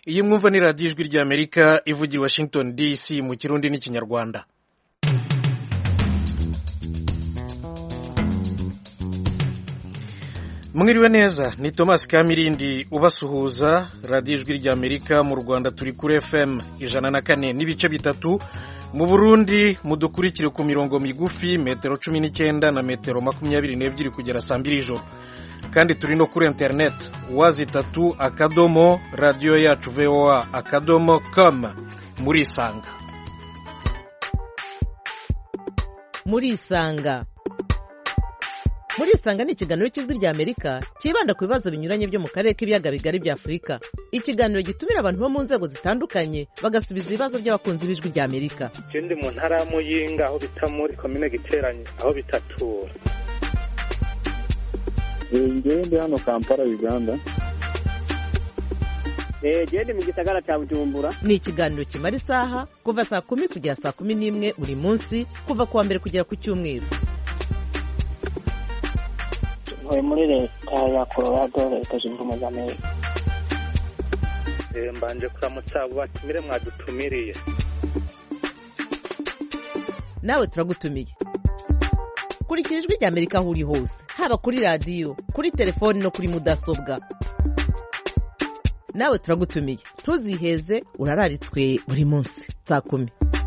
iyi mwumva ni radiyo ijwi ry'Amerika ivugira Washington DC mu Kirundi n'Ikinyarwanda. Mwiriwe neza, ni Thomas Kamirindi ubasuhuza. Radiyo ijwi ry'Amerika mu Rwanda turi kuri FM 104 n'ibice bitatu, mu Burundi mudukurikire ku mirongo migufi metero 19 na metero 22 kugera saa 2 ijoro, kandi turi no kuri internet wazitatu akadomo radio yacu VOA akadomo com. Murisanga ni ikiganiro cy'ijwi ry'Amerika kibanda ku bibazo binyuranye byo mu karere k'ibiyaga bigari bya Afurika. Ikiganiro gitumira abantu bo mu nzego zitandukanye bagasubiza ibibazo by'abakunzi b'ijwi ry'Amerika. Ikindi mu ntara ya Muyinga aho bita muri komine Giteranye aho bitatura. Ndi hano Kampala, Uganda. Ndi mu gisagara cya Bujumbura. Ni ikiganiro kimara isaha kuva saa 10 kugera saa 11 buri munsi, kuva kuwa mbere kugera ku cyumweru. Muri leta ya Colorado, Leta Zunze Ubumwe za Amerika. Mbanje kuramutsa abo batumire mwadutumiriye. Nawe turagutumiye. Kurikira ijwi ry'Amerika aho uri hose, haba kuri radiyo, kuri telefoni no kuri mudasobwa. Nawe turagutumiye, ntuziheze, urararitswe buri munsi saa 10.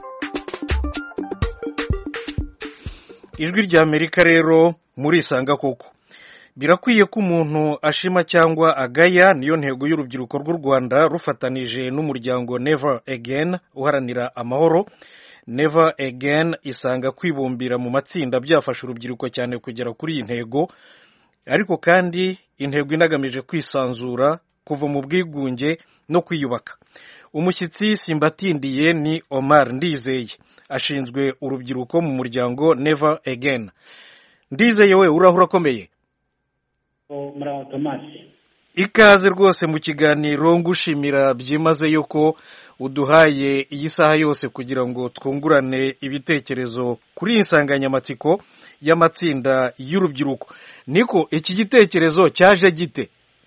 Ijwi ry'Amerika rero murisanga koko. Birakwiye ko umuntu ashima cyangwa agaya, niyo ntego y'urubyiruko rw'u Rwanda rufatanije n'umuryango Never Again uharanira amahoro. Never Again isanga kwibumbira mu matsinda byafasha urubyiruko cyane kugera kuri iyi ntego, ariko kandi intego inagamije kwisanzura, kuva mu bwigunge no kwiyubaka. Umushyitsi simbatindiye ni Omar Ndizeye, ashinzwe urubyiruko mu muryango Never Again. Ndizeye, we urahura komeye? Muraho Thomas. Ikaze rwose mu kiganiro, ngushimira byimazeyo ko uduhaye iyi saha yose kugira ngo twungurane ibitekerezo kuri insanganyamatsiko y'amatsinda y'urubyiruko. Niko iki gitekerezo cyaje gite?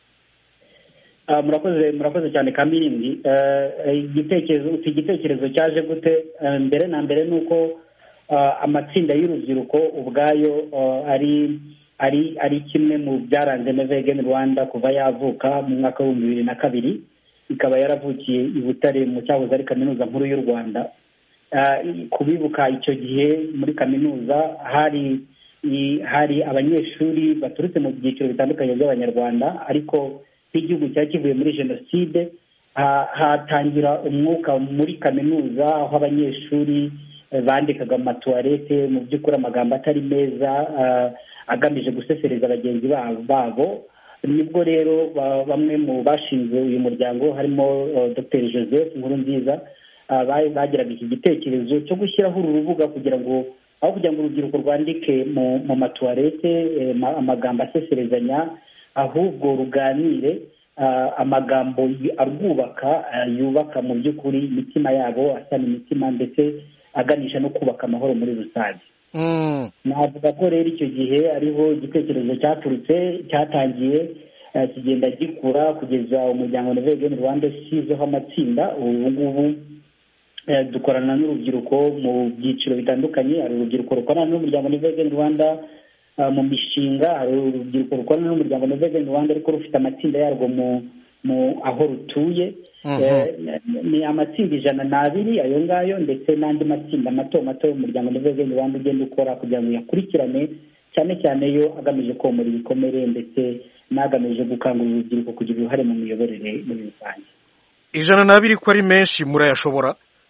Murakoze cyane Kamirindi. Igitekerezo cyaje gute? Mbere na mbere nuko amatsinda y'urubyiruko ubwayo ari kimwe mu byaranze Never Again Rwanda kuva yavuka mu mwaka wa 2002. Ikaba yaravukiye i Butare mu cyahoze ari kaminuza nkuru y'u Rwanda. Kubibuka icyo gihe muri kaminuza hari abanyeshuri baturutse mu byiciro bitandukanye by'abanyarwanda, ariko nk'igihugu cyari kivuye muri jenoside, hatangira umwuka muri kaminuza aho abanyeshuri bandikaga amatuwarete, mu by'ukuri amagambo atari meza agamije gusesereza bagenzi babo. Nibwo rero bamwe mu bashinze uyu muryango harimo Dr. Joseph Nkurunziza bagiraga iki gitekerezo cyo gushyiraho uru rubuga kugira ngo urubyiruko rwandike mu matuwarete amagambo aseserezanya, ahubwo ruganire amagambo arwubaka, yubaka mu by'ukuri imitima yabo, asana imitima ndetse aganisha no kubaka amahoro muri rusange. Navuga ko rero icyo gihe ariho igitekerezo cyatangiye kigenda gikura kugeza umuryango Never Again Rwanda ushyizeho amatsinda. Ubu ngubu dukorana n'urubyiruko mu byiciro bitandukanye. Hari urubyiruko rukorana n'umuryango Never Again Rwanda mu mishinga, hari urubyiruko rukorana n'umuryango Never Again Rwanda ariko rufite amatsinda yarwo mu aho rutuye. Ni amatsinda 102 ayo ngayo, ndetse n'andi matsinda mato umuryango Never Again Rwanda ugenda ukora kugira ngo yakurikirane, cyane cyane yo agamije komora ibikomere ndetse n'agamije gukangurira urubyiruko kugira uruhare mu miyoborere muri rusange. 102 ko ari menshi murayashobora?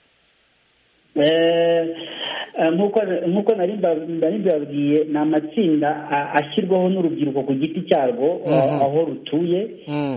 Nkuko nari mbabwiye, ni amatsinda ashyirwaho n'urubyiruko ku giti cyarwo aho rutuye,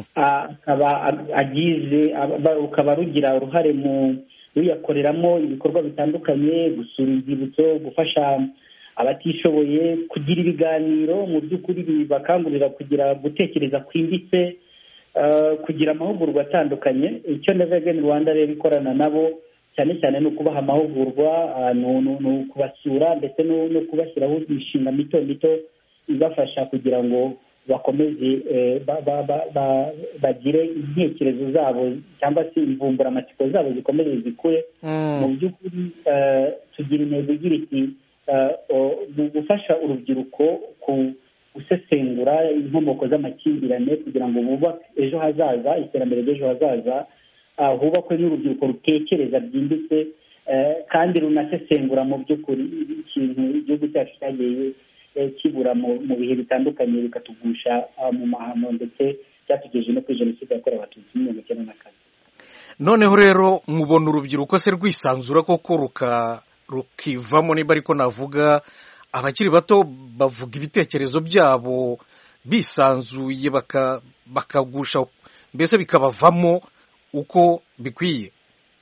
rukaba rugira uruhare mu ruyakoreramo ibikorwa bitandukanye, gusura inzibutso, gufasha abatishoboye, kugira ibiganiro mu by'ukuri bibakangurira gutekereza kwimbitse, kugira amahugurwa atandukanye. Icyo Never Again Rwanda rero ikorana nabo cyane cyane no kubaha amahugurwa, no kubasura ndetse no kubashyiraho imishinga mito ibafasha kugira ngo bakomeze bagire intekerezo zabo cyangwa se imvumburamatsiko zabo zikomeze zikure. Mu by'ukuri tugira intego igira iti gufasha urubyiruko gusesengura inkomoko z'amakimbirane kugira ngo bubake ejo hazaza, iterambere ry'ejo hazaza, hubakwe n'urubyiruko rutekereza byimbitse kandi runasesengura mu by'ukuri ikintu igihugu cyacu cyagiye kibura mu bihe bitandukanye bikatugusha mu mahano ndetse byatugejeje no kuri jenoside yakorewe abatutsi muri 1994. noneho rero mubona urubyiruko se rwisanzura koko rukivamo, niba ariko navuga, abakiri bato bavuga ibitekerezo byabo bisanzuye bakagusha mbese bikabavamo uko bikwiye?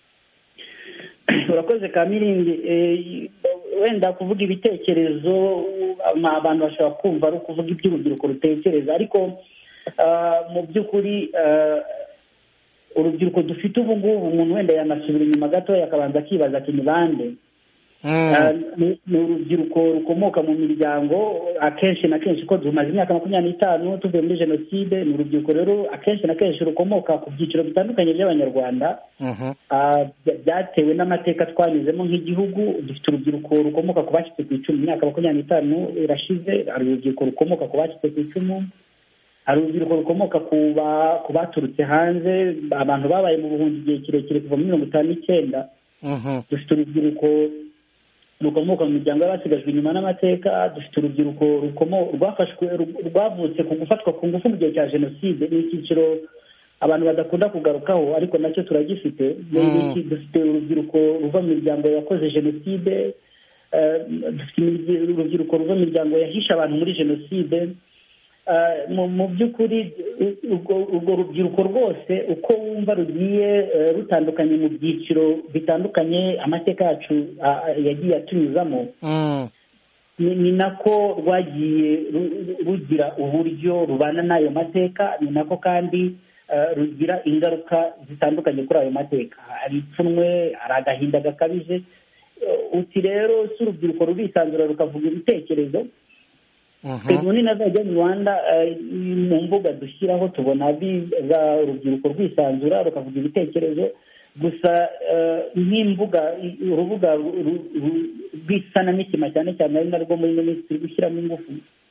urakoze Kamirindi. Wenda kuvuga ibitekerezo abantu bashobora kumva ari ukuvuga iby'urubyiruko rutekereza, ariko mu by'ukuri urubyiruko dufite ubu ngubu umuntu wenda yanasubira inyuma gatoya akabanza akibaza ati ni bande? Ni urubyiruko rukomoka mu miryango akenshi na kenshi ko tumaze imyaka 25 tuvuye muri jenoside. Ni urubyiruko rero akenshi na kenshi rukomoka ku byiciro bitandukanye by'abanyarwanda byatewe n'amateka twanyuzemo nk'igihugu. Dufite urubyiruko rukomoka ku bacitse ku icumu, imyaka 25 irashize. Hari urubyiruko rukomoka ku bacitse ku icumu, hari urubyiruko rukomoka ku baturutse hanze, abantu babaye mu buhunzi igihe kirekire kuva muri 1959. Dufite urubyiruko rukomoka mu miryango y'abasigajwe inyuma n'amateka. Dufite urubyiruko rwavutse ku gufatwa ku ngufu mu gihe cya jenoside. Ni icyiciro abantu badakunda kugarukaho ariko nacyo turagifite. Dufite urubyiruko ruva mu miryango yakoze jenoside. Dufite urubyiruko ruva mu miryango yahishe abantu muri jenoside. Mu by'ukuri urwo rubyiruko rwose uko wumva rugiye rutandukanye mu byiciro bitandukanye amateka yacu yagiye atunyuzamo, ni nako rwagiye rugira uburyo rubana n'ayo mateka, ni nako kandi rugira ingaruka zitandukanye kuri ayo mateka. Hari ipfunwe, hari agahinda gakabije. Uti rero si urubyiruko rurisanzura rukavuga ibitekerezo. Twebwe n'azajya mu Rwanda mu mbuga dushyiraho tubona urubyiruko rwisanzura rukavuga ibitekerezo gusa nk'imbuga, urubuga rw'isanamitima cyane cyane ari narwo muri minisitiri gushyiramo ingufu,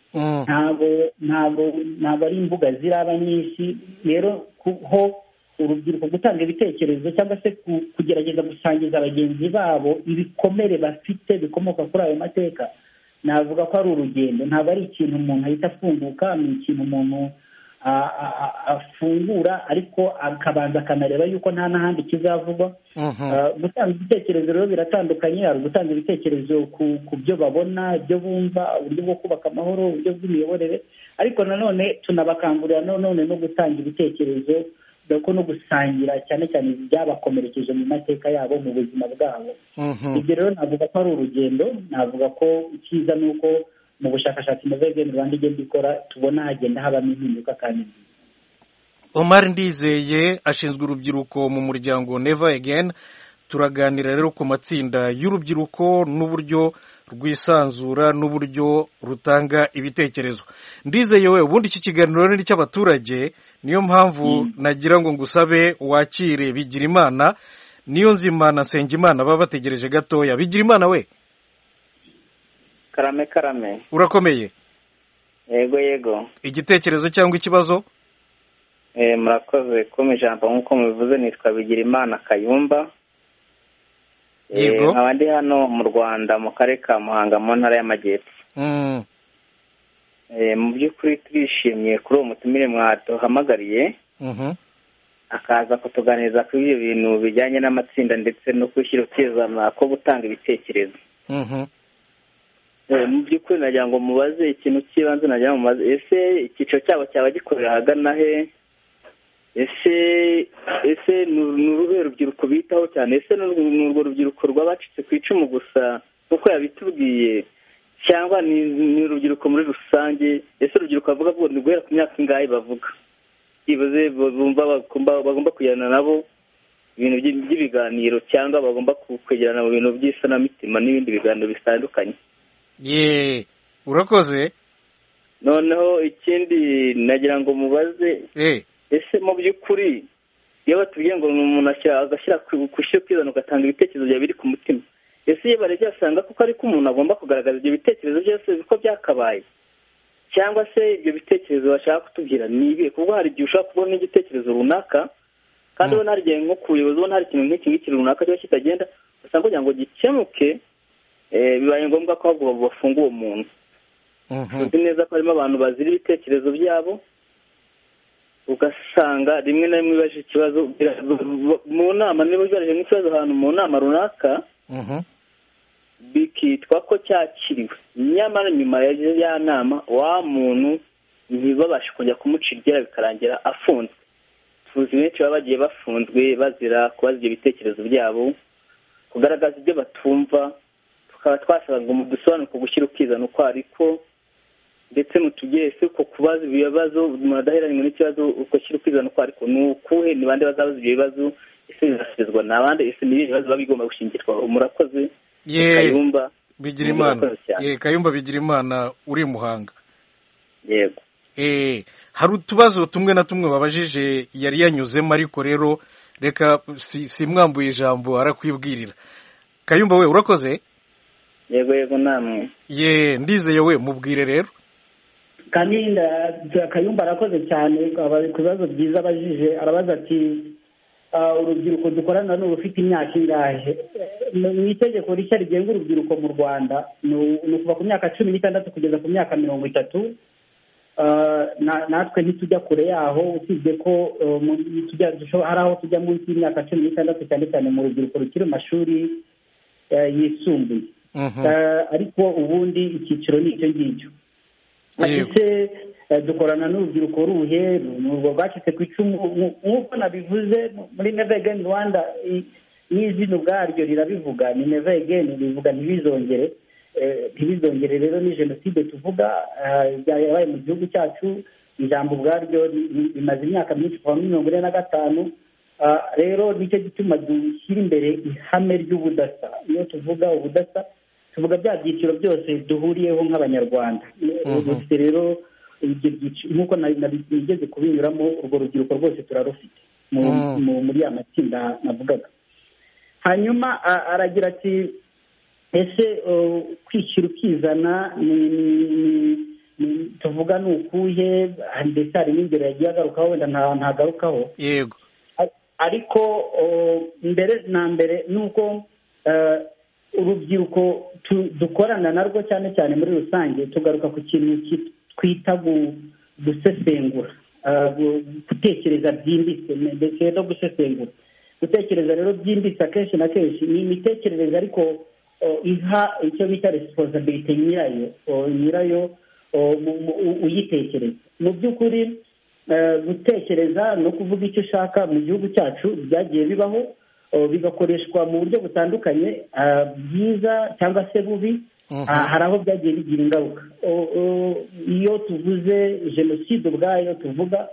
ntabwo ari imbuga ziraba nyinshi. Rero ho urubyiruko gutanga ibitekerezo cyangwa se kugerageza gusangiza bagenzi babo ibikomere bafite bikomoka kuri ayo mateka, navuga ko ari urugendo. Ntabwo ari ikintu umuntu ahita afunguka, ni ikintu umuntu afungura ariko akabanza akanareba yuko nta n'ahandi kizavugwa. Gutanga ibitekerezo rero biratandukanye. Hari gutanga ibitekerezo ku byo babona, ibyo bumva, uburyo bwo kubaka amahoro, uburyo bw'imiyoborere, ariko nanone tunabakangurira nanone no gutanga ibitekerezo ko no gusangira cyane cyane ibyabakomerekeje mu mateka yabo mu buzima bwabo. Ibyo rero navuga ko ari urugendo. Navuga ko icyiza ni uko mu bushakashatsi Never Again Rwanda igenda ikora tubona hagenda habamo impinduka kandi nziza. Omar Ndizeye ashinzwe urubyiruko mu muryango Never Again. Turaganira rero ku matsinda y'urubyiruko n'uburyo rwisanzura n'uburyo rutanga ibitekerezo. Ndizeye we, ubundi iki kiganiro ni cy'abaturage, niyo mpamvu nagira ngo ngusabe wakire Bigirimana, Niyonzima, Nsengimana baba bategereje gatoya. Bigirimana we, karame urakomeye? Yego. Igitekerezo cyangwa ikibazo? Murakoze kuma ijambo nk'uko mubivuze. Nitwa Bigirimana Kayumba. Yego. Abandi hano mu Rwanda mu karere ka Muhanga mu ntara y'Amajyepfo. Mu by'ukuri twishimiye kuri uwo mutumire mwaduhamagariye akaza kutuganiriza kuri ibyo bintu bijyanye n'amatsinda ndetse no kwishyira ukizana ko gutanga ibitekerezo. Mu by'ukuri nagira ngo mubaze ikintu cy'ibanze, nagira ngo mubaze ese icyiciro cyabo cyaba gikorera ahagana he? Ese ni uruhe rubyiruko bitaho cyane? Ese ni urwo rubyiruko rw'abacitse ku icumu gusa nk'uko yabitubwiye, cyangwa ni urubyiruko muri rusange? Ese urubyiruko bavuga ngo ni guhera ku myaka ingahe bavuga ibaze bagomba kujyana nabo ibintu by'ibiganiro, cyangwa bagomba kwegerana mu bintu by'isanamitima n'ibindi biganiro bitandukanye? Urakoze. noneho ikindi nagira ngo mubaze ese mu by'ukuri iyo batubwiye ngo umuntu agashyira gushyira kwizana ugatanga ibitekerezo byawe biri ku mutima, ese iyo barebye basanga kuko ariko umuntu agomba kugaragaza ibyo bitekerezo byose uko byakabaye, cyangwa se ibyo bitekerezo bashaka kutubwira ni ibihe? kuko hari igihe ushobora kubona igitekerezo runaka kandi ubona hari igihe nko ku buyobozi ubona hari ikintu nk'iki ngiki runaka kiba kitagenda, usanga kugira ngo gikemuke bibaye ngombwa ko ahubwo bafunga uwo muntu. tuzi neza ko harimo abantu bazira ibitekerezo byabo, ugasanga rimwe na rimwe bibaje ikibazo mu nama, niba bibaje nk'ikibazo ahantu mu nama runaka bikitwa ko cyakiriwe, nyamara nyuma ya nama wa muntu ntibabashe kujya kumuca iryera bikarangira afunzwe. tuzi benshi baba bagiye bafunzwe bazira kubaza ibyo bitekerezo byabo, kugaragaza ibyo batumva. tukaba twasaba ngo mudusobanure ku gushyira ukizana uko ariko, ndetse mutugire ese uko kubaza ibibazo umuntu adaheranywe n'ikibazo uko shyira ukwizana uko ariko ni ukuhe, ni bande bazabaza ibyo bibazo, ese bizasubizwa ni abandi, ese ni ibihe bibazo biba bigomba gushingirwaho? Murakoze. Kayumba Bigirimana. Kayumba Bigirimana uri Muhanga. Yego. Hari utubazo tumwe na tumwe babajije yari yanyuzemo, ariko rero reka simwambuye ijambo arakwibwirira. Kayumba we urakoze? Yego namwe. Ndizeye we mubwire rero. Kayumba arakoze cyane ku bibazo byiza abajije. Arabaza ati urubyiruko dukorana n'urufite imyaka ingahe? Mu itegeko rishya rigenga urubyiruko mu Rwanda ni kuva ku myaka 16 kugeza ku myaka 30. natwe ntitujya kure yaho, usibye ko hari aho tujya munsi y'imyaka 16 cyane cyane mu rubyiruko rukiri mu mashuri yisumbuye. Ariko ubundi icyiciro ni icyo ngicyo. Ese dukorana n'urubyiruko ruhe? N'urwo rwacitse ku icumu nk'uko nabivuze muri Never Again Rwanda, n'izina ubwaryo rirabivuga, ni Never Again, bivuga ntibizongere. Ntibizongere rero ni jenoside tuvuga yabaye mu gihugu cyacu. Ijambo ubwaryo rimaze imyaka myinshi kuva muri 1945. Rero nicyo gituma dushyira imbere ihame ry'ubudasa. Iyo tuvuga ubudasa tuvuga bya byiciro byose duhuriyeho nk'abanyarwanda. Dufite rero nk'uko nigeze kubinyuramo, urwo rubyiruko rwose turarufite muri ya matsinda navugaga. Hanyuma aragira ati ese kwishyira ukizana tuvuga ni ukuhe? Ndetse hari n'ingero yagiye agarukaho, wenda ntagarukaho. Yego. Ariko mbere na mbere ni uko urubyiruko dukorana narwo cyane cyane muri rusange tugaruka ku kintu twita gusesengura, gutekereza byimbitse ndetse no gusesengura. Gutekereza rero byimbitse akenshi na kenshi ni imitekerereze ariko iha icyo bita responsibility nyirayo uyitekereza. Mu by'ukuri gutekereza no kuvuga icyo ushaka mu gihugu cyacu byagiye bibaho, bigakoreshwa mu buryo butandukanye, bwiza cyangwa se bubi. Hari aho byagiye bigira ingaruka. Iyo tuvuze jenoside ubwayo tuvuga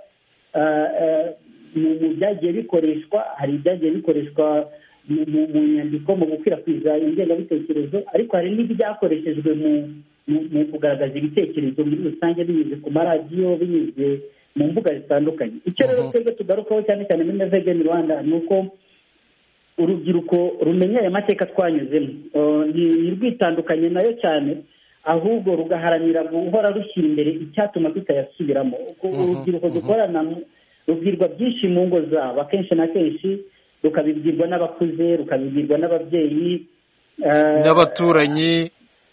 mu byagiye bikoreshwa, hari ibyagiye bikoreshwa mu nyandiko mu gukwirakwiza ingengabitekerezo, ariko hari n'ibyakoreshejwe mu kugaragaza ibitekerezo muri rusange binyuze ku maradiyo, binyuze mu mbuga zitandukanye. Icyo rero twebwe tugarukaho cyane cyane muri Never Again Rwanda ni uko urubyiruko rumenya aya mateka twanyuzemo, ntirwitandukanye nayo cyane, ahubwo rugaharanira guhora rushyira imbere icyatuma tutayasubiramo. Urubyiruko dukorana rubwirwa byinshi mu ngo zabo, akenshi na kenshi rukabibwirwa n'abakuze, rukabibwirwa n'ababyeyi n'abaturanyi,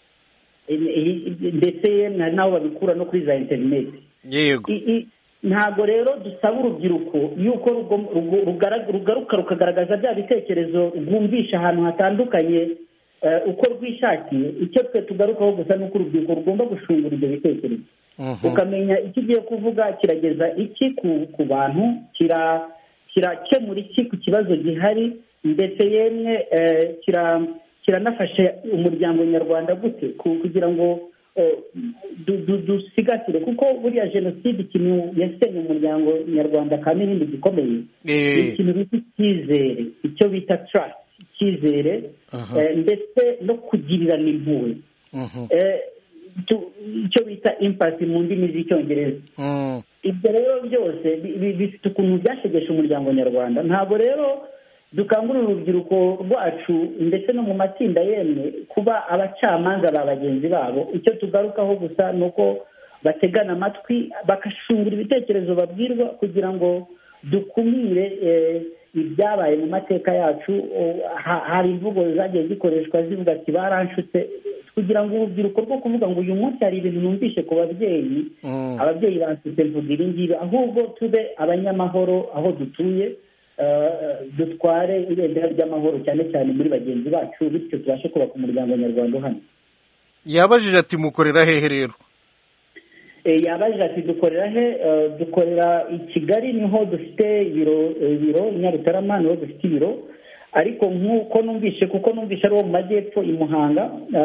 ndetse n'aho babikura no kuri za interineti. Yego. Ntabwo rero dusaba urubyiruko yuko rugaruka rukagaragaza bya bitekerezo rwumvisha ahantu hatandukanye uko rwishakiye. Icyo twe tugarukaho gusa ni uko urubyiruko rugomba gushungura ibyo bitekerezo, ukamenya icyo ugiye kuvuga kirageza iki ku bantu, kirakemura iki ku kibazo gihari, ndetse yemwe kiranafasha umuryango nyarwanda gute kugira ngo dusigasire. Kuko buriya jenoside ikintu yasenye umuryango nyarwanda kandi n'ibindi gikomeye, ikintu bita icyizere, icyo bita trust, icyizere, ndetse no kugirirana impuhwe. icyo bita impasi mu ndimi z'icyongereza. Ibyo rero byose bifite ukuntu byashegesha umuryango nyarwanda. Ntabwo rero dukangurira urubyiruko rwacu ndetse no mu matsinda yemwe kuba abacamanza ba bagenzi babo. Icyo tugarukaho gusa ni uko bategana amatwi bagashungura ibitekerezo babwirwa kugira ngo dukumire ibyabaye mu mateka yacu. Hari imvugo zagiye zikoreshwa zivuga ati baranshutse, kugira ngo urubyiruko rwo kuvuga ngo uyu munsi hari ibintu numvishe ku babyeyi, ababyeyi banshutse mvuga ibi ngibi, ahubwo tube abanyamahoro aho dutuye, dutware ibendera ry'amahoro cyane cyane muri bagenzi bacu, bityo tubashe kubaka umuryango nyarwanda uhamye. Yabajije ati mukorera hehe rero? Yabajije ati dukorera he? Dukorera i Kigali, niho dufite ibiro Nyarutarama niho dufite ibiro, ariko nk'uko numvishe ari wo mu majyepfo i Muhanga,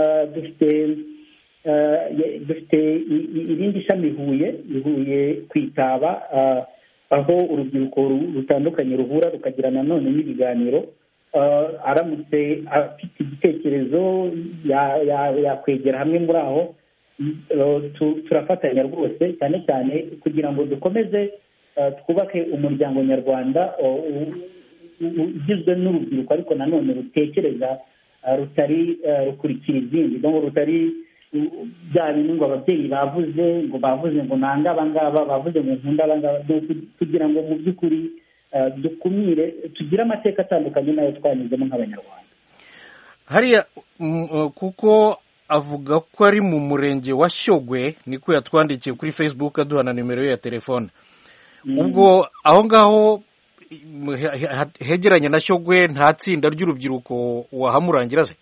dufite irindi shami Huye ku Itaba, aho urubyiruko rutandukanye ruhura rukagira nanone n'ibiganiro. Aramutse afite igitekerezo yakwegera hamwe muri aho, turafatanya rwose cyane cyane kugira ngo dukomeze twubake umuryango nyarwanda ugizwe n'urubyiruko ariko nanone rutekereza, rutari rukurikira izindi, rutari bya bintu ngo ababyeyi bavuze ngo nanga abangaba, bavuze ngo nkunda abangaba, kugira ngo mu by'ukuri dukumire, tugire amateka atandukanye nayo twanyuzemo nk'abanyarwanda. Hariya kuko avuga ko ari mu murenge wa Shyogwe, niko yatwandikiye kuri Facebook aduha na nimero ye ya telefone. Ubwo aho ngaho hegeranye na Shyogwe nta tsinda ry'urubyiruko wahamurangira se?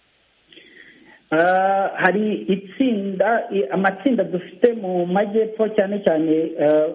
Hari amatsinda dufite mu majyepfo cyane cyane,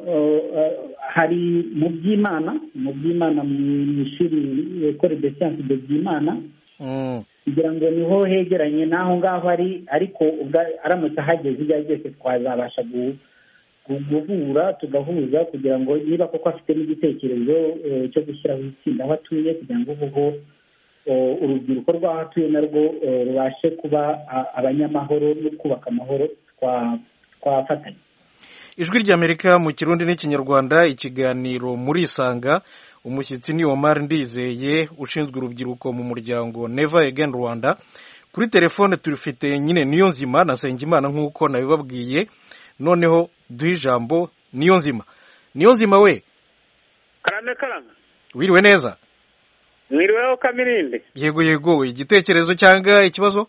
hari mu Byimana mu ishuri Ecole des Sciences de Byimana, kugira ngo niho hegeranye n'aho ngaho ari, ariko aramutse ahageze ibyo ari byose twazabasha guhura tugahuza kugira ngo niba koko afite n'igitekerezo cyo gushyiraho itsinda aho atuye, kugira ngo ubu urubyiruko rw'aho atuye narwo rubashe kuba abanyamahoro no kubaka amahoro, twafatanya. Ijwi ry'Amerika mu Kirundi n'Ikinyarwanda, ikiganiro muri Isanga. Umushyitsi ni Omar Ndizeye ushinzwe urubyiruko mu muryango Never Again Rwanda. Kuri telefone turifite nyine Niyonzima na Nsengimana nk'uko nabibabwiye. Noneho duhe ijambo Niyonzima. Niyonzima we, karame. wiriwe neza? Mwiriweho Kamirindi. Yego, igitekerezo cyangwa ikibazo?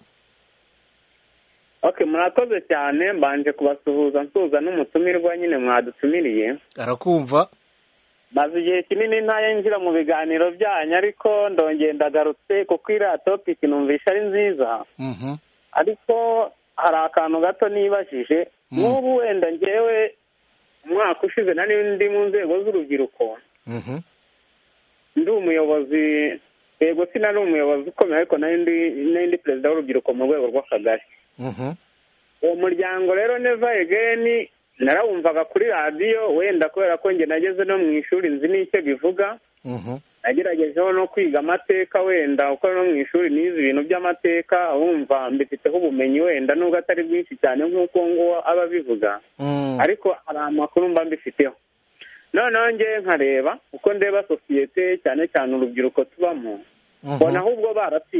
Okay, murakoze cyane. Mbanje kubasuhuza nsuhuza n'umutumirwa nyine mwadutumiriye. Arakumva. Maze igihe kinini ntayenjira mu biganiro byanyu, ariko ndongeye ndagarutse kuko iriya topic numvisha ari nziza. Ariko hari akantu gato nibajije. N'ubu wenda njyewe umwaka ushize nari ndi mu nzego z'urubyiruko. Ndi umuyobozi, yego sinari umuyobozi ukomeye, ariko nari ndi perezida w'urubyiruko mu rwego rw'akagari. Uwo muryango rero Never Again narawumvaga kuri radiyo, wenda kubera ko njye nageze no mu ishuri nzi n'icyo bivuga. Nageragejeho no kwiga amateka, wenda uko no mu ishuri nize ibintu by'amateka, wumva mbifiteho ubumenyi wenda nubwo atari bwinshi cyane nk'uko ngo aba bivuga, ariko hari amakuru mba mbifiteho. Noneho njye nkareba uko ndeba sosiyete cyane cyane urubyiruko tubamo, mbona ahubwo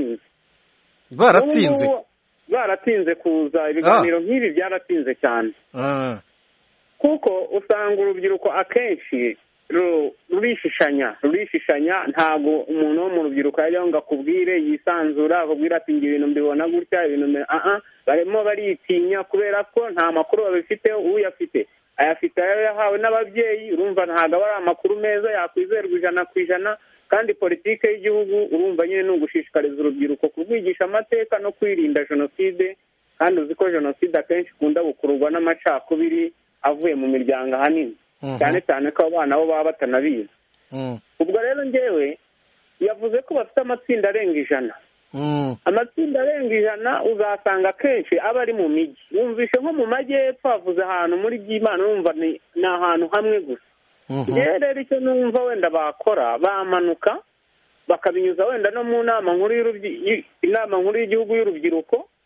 baratinze kuza ibiganiro nk'ibi, byaratinze cyane. Kuko usanga urubyiruko akenshi rurishishanya, ntabwo umuntu wo mu rubyiruko yajyaho ngo akubwire yisanzura, akubwira ati nge ibintu mbibona gutya, ibintu barimo baritinya kubera ko nta makuru babifiteho. Uyafite ayafite ayo yahawe n'ababyeyi, urumva ntabwo aba ari amakuru meza yakwizerwa 100%. Kandi politike y'igihugu urumva nyine ni ugushishikariza urubyiruko kurwigisha amateka no kwirinda jenoside, kandi uzi ko jenoside akenshi ikunda gukururwa n'amacakubiri avuye mu miryango ahanini, cyane cyane ko abana bo baba batanabizi. Ubwo rero njyewe yavuze ko bafite amatsinda arenga 100. Amatsinda arenga 100 uzasanga akenshi aba ari mu mijyi. Wumvishe nko mu majyepfo havuze ahantu muri Byimana, wumva ni ahantu hamwe gusa. Rero icyo numva wenda bakora, bamanuka bakabinyuza wenda no mu nama nkuru y'igihugu y'urubyiruko,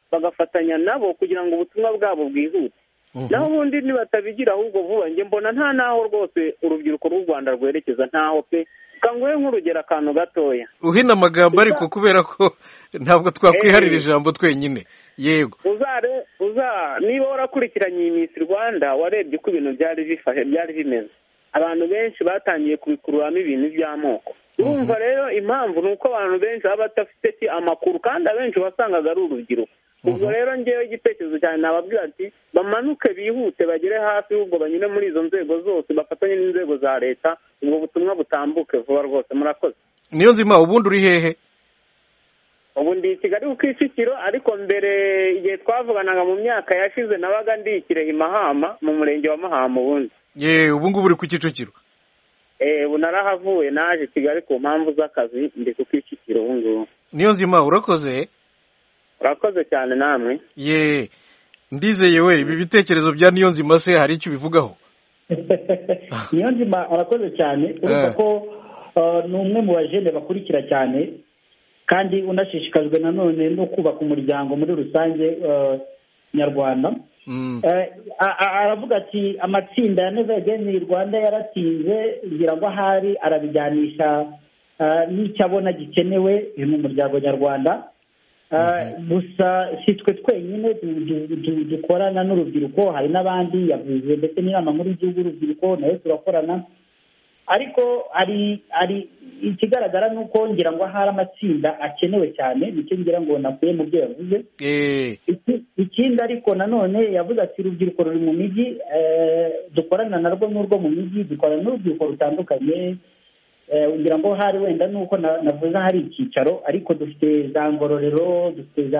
bagafatanya nabo kugira ngo ubutumwa bwabo bwihute. naho ubundi nibatabigira ahubwo vuba njye mbona nta naho rwose urubyiruko rw'u Rwanda rwerekeza ntaho pe. kanguhe nk'urugero akantu gatoya uhina amagambo ariko kubera ko ntabwo twakwiharira ijambo twenyine. Yego niba warakurikiranye iyi Miss Rwanda warebye uko ibintu byari bimeze, abantu benshi batangiye kubikururamo ibintu by'amoko. urumva rero impamvu ni uko abantu benshi baba badafite amakuru kandi abenshi wasangaga ari urubyiruko. ubwo rero ngewe igitekerezo cyane nababwira ati bamanuke bihute bagere hafi ahubwo banyure muri izo nzego zose bafatanye n'inzego za leta ubwo butumwa butambuke vuba rwose. murakoze. niyo nzima ubundi uri hehe? ubu ndi i Kigali ku Kicukiro, ariko mbere igihe twavuganaga mu myaka yashize nabaga ndi i Kirehe Mahama mu murenge wa Mahama. ubundi ubu ngubu uri ku Kicukiro? ubu narahavuye naje Kigali ku mpamvu z'akazi ndi ku Kicukiro ubu ngubu. niyo nzima urakoze. urakoze cyane namwe. ndizeye we ibi bitekerezo bya niyo nzima se hari icyo bivugaho? niyo nzima arakoze cyane urumva ko ni umwe mu bajene bakurikira cyane kandi unashishikajwe nanone no kubaka umuryango muri rusange nyarwanda. aravuga ati amatsinda ya Never Again Rwanda yaratinze ngira ngo ahari arabijyanisha n'icyo abona gikenewe mu muryango nyarwanda. gusa si twe twenyine dukorana n'urubyiruko, hari n'abandi yavuze ndetse n'inama nkuru y'igihugu y'urubyiruko nayo turakorana, ariko ari ikigaragara ni uko ngira ngo ahari amatsinda akenewe cyane, nicyo ngira ngo nakuye mu byo yavuze. ikindi ariko nanone yavuze ati urubyiruko ruri mu mijyi, dukorana narwo n'urwo mu mijyi, dukorana n'urubyiruko rutandukanye. ngira ngo hari wenda nuko navuze hari icyicaro, ariko dufite za Ngororero, dufite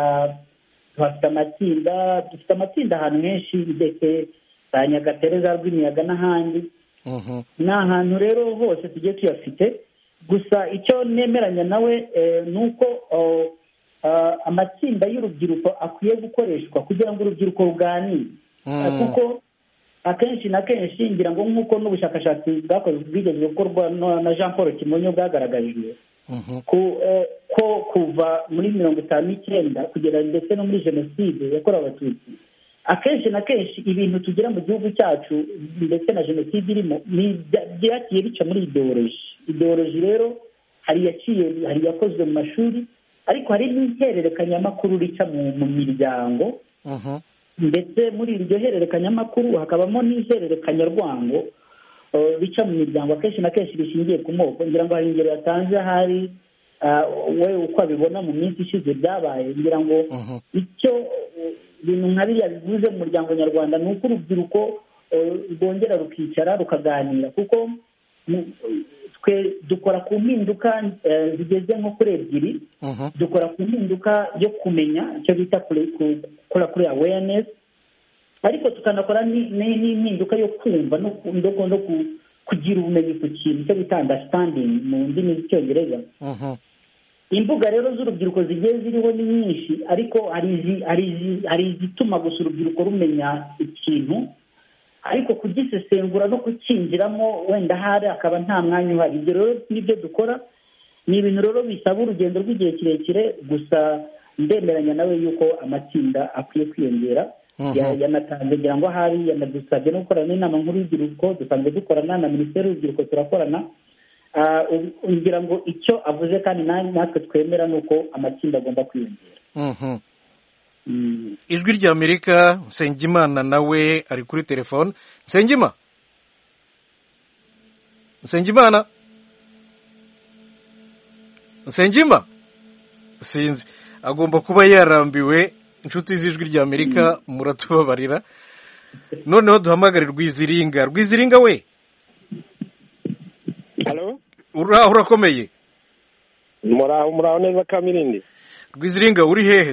amatsinda ahantu henshi ndetse za Nyagatare, za Rwimiyaga n'ahandi. ni ahantu rero hose tugiye tuyafite. gusa icyo nemeranya nawe ni uko amatsinda y'urubyiruko akwiye gukoreshwa kugira ngo urubyiruko ruganire, kuko akenshi na kenshi ngira ngo nk'uko n'ubushakashatsi bwigeze gukorwa na Jean Paul Kimonyo bwagaragarijwe ko kuva muri 1959 kugera ndetse no muri jenoside yakorewe abatutsi, akenshi na kenshi ibintu tugira mu gihugu cyacu ndetse na jenoside irimo byagiye bica muri ideoloji. rero hari yakozwe mu mashuri, ariko hari n'ihererekanyamakuru rica mu miryango, ndetse muri iryo hererekanyamakuru hakabamo n'ihererekanyarwango rica mu miryango, akenshi na kenshi rishingiye ku moko. ngira ngo hari ingero yatanze, hari we uko abibona mu minsi ishize byabaye. ngira ngo icyo ibintu nka biriya bivuze mu muryango nyarwanda ni uko urubyiruko rwongera rukicara rukaganira, kuko twe dukora ku mpinduka zigeze nko kuri ebyiri. dukora ku mpinduka yo kumenya icyo bita kuri awareness, ariko tukanakora n'impinduka yo kumva no kugira ubumenyi ku kintu cyo bita understanding mu ndimi z'icyongereza. imbuga rero z'urubyiruko zigiye ziriho ni nyinshi, ariko hari izituma gusa urubyiruko rumenya ikintu, ariko kugisesengura no kukinjiramo wenda hari akaba nta mwanya uhari. ibyo rero nibyo dukora, ni ibintu rero bisaba urugendo rw'igihe kirekire. gusa ndemeranya nawe yuko amatsinda akwiye kwiyongera. yanatanze ngira ngo ahari yanadusabye no gukorana n'inama nkuru y'urubyiruko, dusanzwe dukorana na minisiteri y'urubyiruko, turakorana. ngira ngo icyo avuze kandi natwe twemera ni uko amatsinda agomba kwiyongera. ijwi ry'Amerika, Nsengimana nawe ari kuri telefone. Nsengima sinzi, agomba kuba yarambiwe. inshuti z'ijwi ry'Amerika muratubabarira. noneho duhamagare Rwiziringa we. Halo, urakomeye? muraho neza Kamirindi. Rwiziringa uri hehe?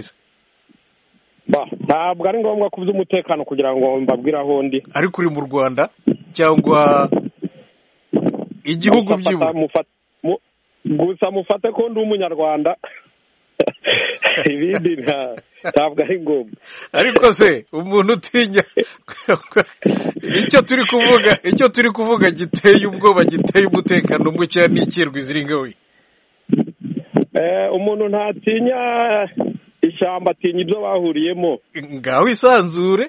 ntabwo ari ngombwa ku by'umutekano kugira ngo mbabwire aho ndi, ariko uri mu Rwanda cyangwa igihugu by'ibu? gusa mufate ko ndi umunyarwanda. ibindi ntabwo ari ngombwa. ariko se umuntu utinya icyo turi kuvuga giteye ubwoba, giteye umutekano muke n'iki? Rwiziringa we, umuntu ntatinya ishyamba atinya ibyo bahuriyemo. Ngaho isanzure.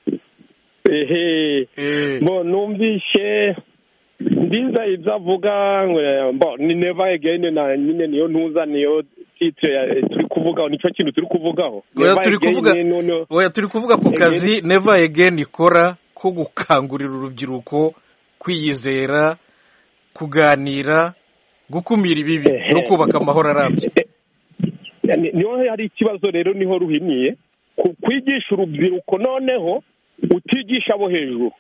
Numvishe ndiza ibyo avuga ni never again, na nyine niyo ntuza, niyo titre turi kuvugaho, nicyo kintu turi kuvugaho. Turi kuvuga ku kazi never again ikora ko gukangurira urubyiruko kwiyizera, kuganira, gukumira ibibi no kubaka amahoro arambye. Niho hari ikibazo rero, niho ruhiniye kwigisha urubyiruko, noneho utigisha abo hejuru.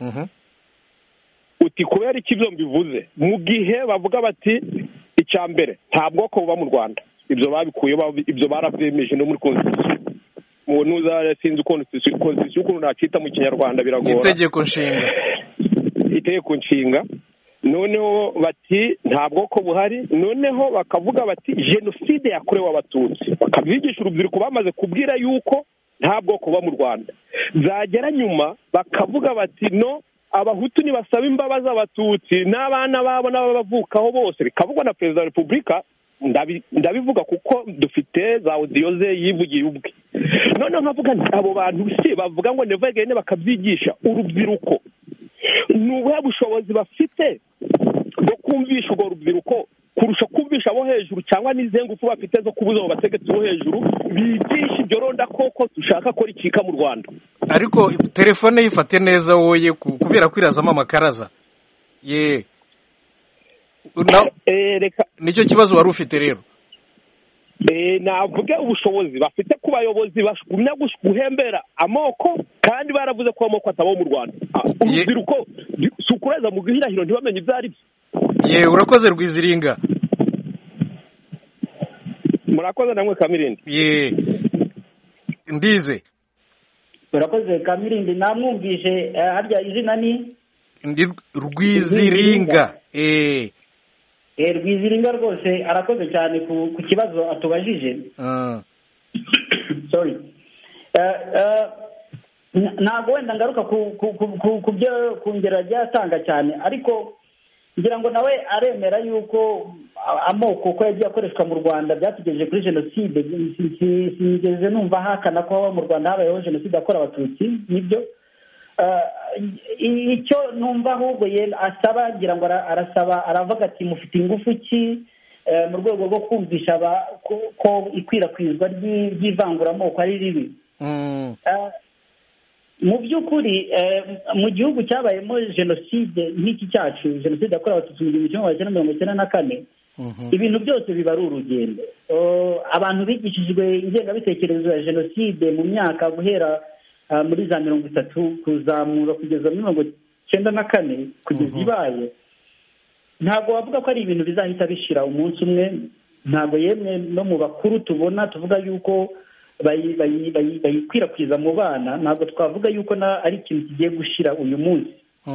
Uti kubera iki ibyo mbivuze, mu gihe bavuga bati icya mbere nta bwoko buba mu Rwanda, ibyo babikuye, ibyo barabyemeje no muri constitution. Mu ntuza sinzi constitution ukuntu nakita mu Kinyarwanda biragora. Itegeko nshinga. Noneho bati nta bwoko buhari, noneho bakavuga bati jenoside yakorewe abatutsi, bakabigisha urubyiruko bamaze kubwira yuko nta bwoko buba mu Rwanda. Zagera nyuma bakavuga bati no, abahutu nibasaba imbabazi abatutsi n'abana babo n'abavukaho bose, bikavugwa na perezida wa repubulika. Ndabivuga kuko dufite za audio ze yivugiye ubwe. Noneho nkavuga abo bantu si bavuga ngo never again bakabyigisha urubyiruko, n'ubuhe bushobozi bafite bwo kumvisha urwo rubyiruko kurusha kumvisha abo hejuru, cyangwa n'izihe ngufu bafite zo kubuza abo bategetsi bo hejuru bigisha ibyo ronda koko dushaka ko ricika mu Rwanda. Ariko telefone yifate neza woye kubera kwirazamo amakaraza. Nicyo kibazo wari ufite rero. Navuga ubushobozi bafite ku bayobozi bashumya guhembera amoko, kandi baravuze ko amoko atabo mu Rwanda. Urubyiruko sukureza mu gihirahiro ntibamenye ibyo ari byo. Urakoze Rwiziringa. Murakoze namwe Kamirindi. Ndize. Urakoze Kamirindi, namwumvise harya izina ni Rwiziringa. Rwiziringa rwose arakoze cyane ku kibazo atubajije. Sorry. Ntabwo wenda ngaruka ku byo kongera ryatanga cyane, ariko ngira ngo nawe aremera yuko amoko ko yagiye akoreshwa mu Rwanda byatugejeje kuri jenoside. Sinigeze numva hakana ko mu Rwanda habayeho jenoside yakorewe abatutsi. Nibyo icyo numva ahubwo asaba, ngira ngo arasaba, aravuga ati mufite ingufu ki mu rwego rwo kumvisha ko ikwirakwizwa ry'ivanguramoko ari ribi. Mu by'ukuri mu gihugu cyabayemo jenoside nk'iki cyacu, jenoside yakorewe abatutsi mu 1994, ibintu byose biba ari urugendo. Abantu bigishijwe ingengabitekerezo ya jenoside mu myaka guhera muri za 30 kuzamura kugeza muri 1994 kugeza ibaye, ntabwo bavuga ko ari ibintu bizahita bishira umunsi umwe. Ntabwo yemwe no mu bakuru tubona tuvuga yuko bayikwirakwiza mu bana, ntabwo twavuga yuko ari ikintu kigiye gushira uyu munsi.